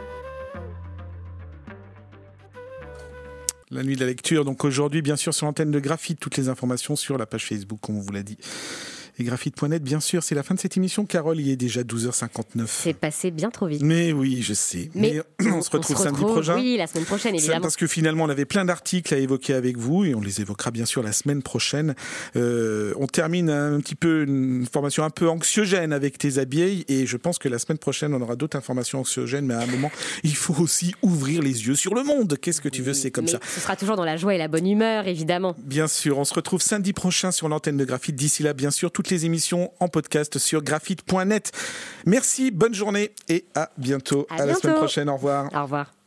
[SPEAKER 1] La nuit de la lecture, donc aujourd'hui bien sûr sur l'antenne de Graphite, toutes les informations sur la page Facebook comme on vous l'a dit. Et graphite point net, bien sûr, c'est la fin de cette émission. Carole, il est déjà douze heures cinquante-neuf.
[SPEAKER 2] C'est passé bien trop vite.
[SPEAKER 1] Mais oui, je sais. Mais, Mais on, on se retrouve on se samedi retrouve, prochain.
[SPEAKER 2] Oui, la semaine prochaine, évidemment.
[SPEAKER 1] Parce que finalement, on avait plein d'articles à évoquer avec vous et on les évoquera bien sûr la semaine prochaine. Euh, on termine un petit peu une formation un peu anxiogène avec tes abeilles et je pense que la semaine prochaine, on aura d'autres informations anxiogènes. Mais à un moment, il faut aussi ouvrir les yeux sur le monde. Qu'est-ce que tu veux, c'est comme
[SPEAKER 2] Mais
[SPEAKER 1] ça.
[SPEAKER 2] Ce sera toujours dans la joie et la bonne humeur, évidemment.
[SPEAKER 1] Bien sûr, on se retrouve samedi prochain sur l'antenne de Graphite. D'ici là, bien sûr, toutes les émissions en podcast sur graphite point net. Merci, bonne journée et à bientôt.
[SPEAKER 2] À,
[SPEAKER 1] à
[SPEAKER 2] bientôt.
[SPEAKER 1] La semaine prochaine. Au revoir.
[SPEAKER 2] Au revoir.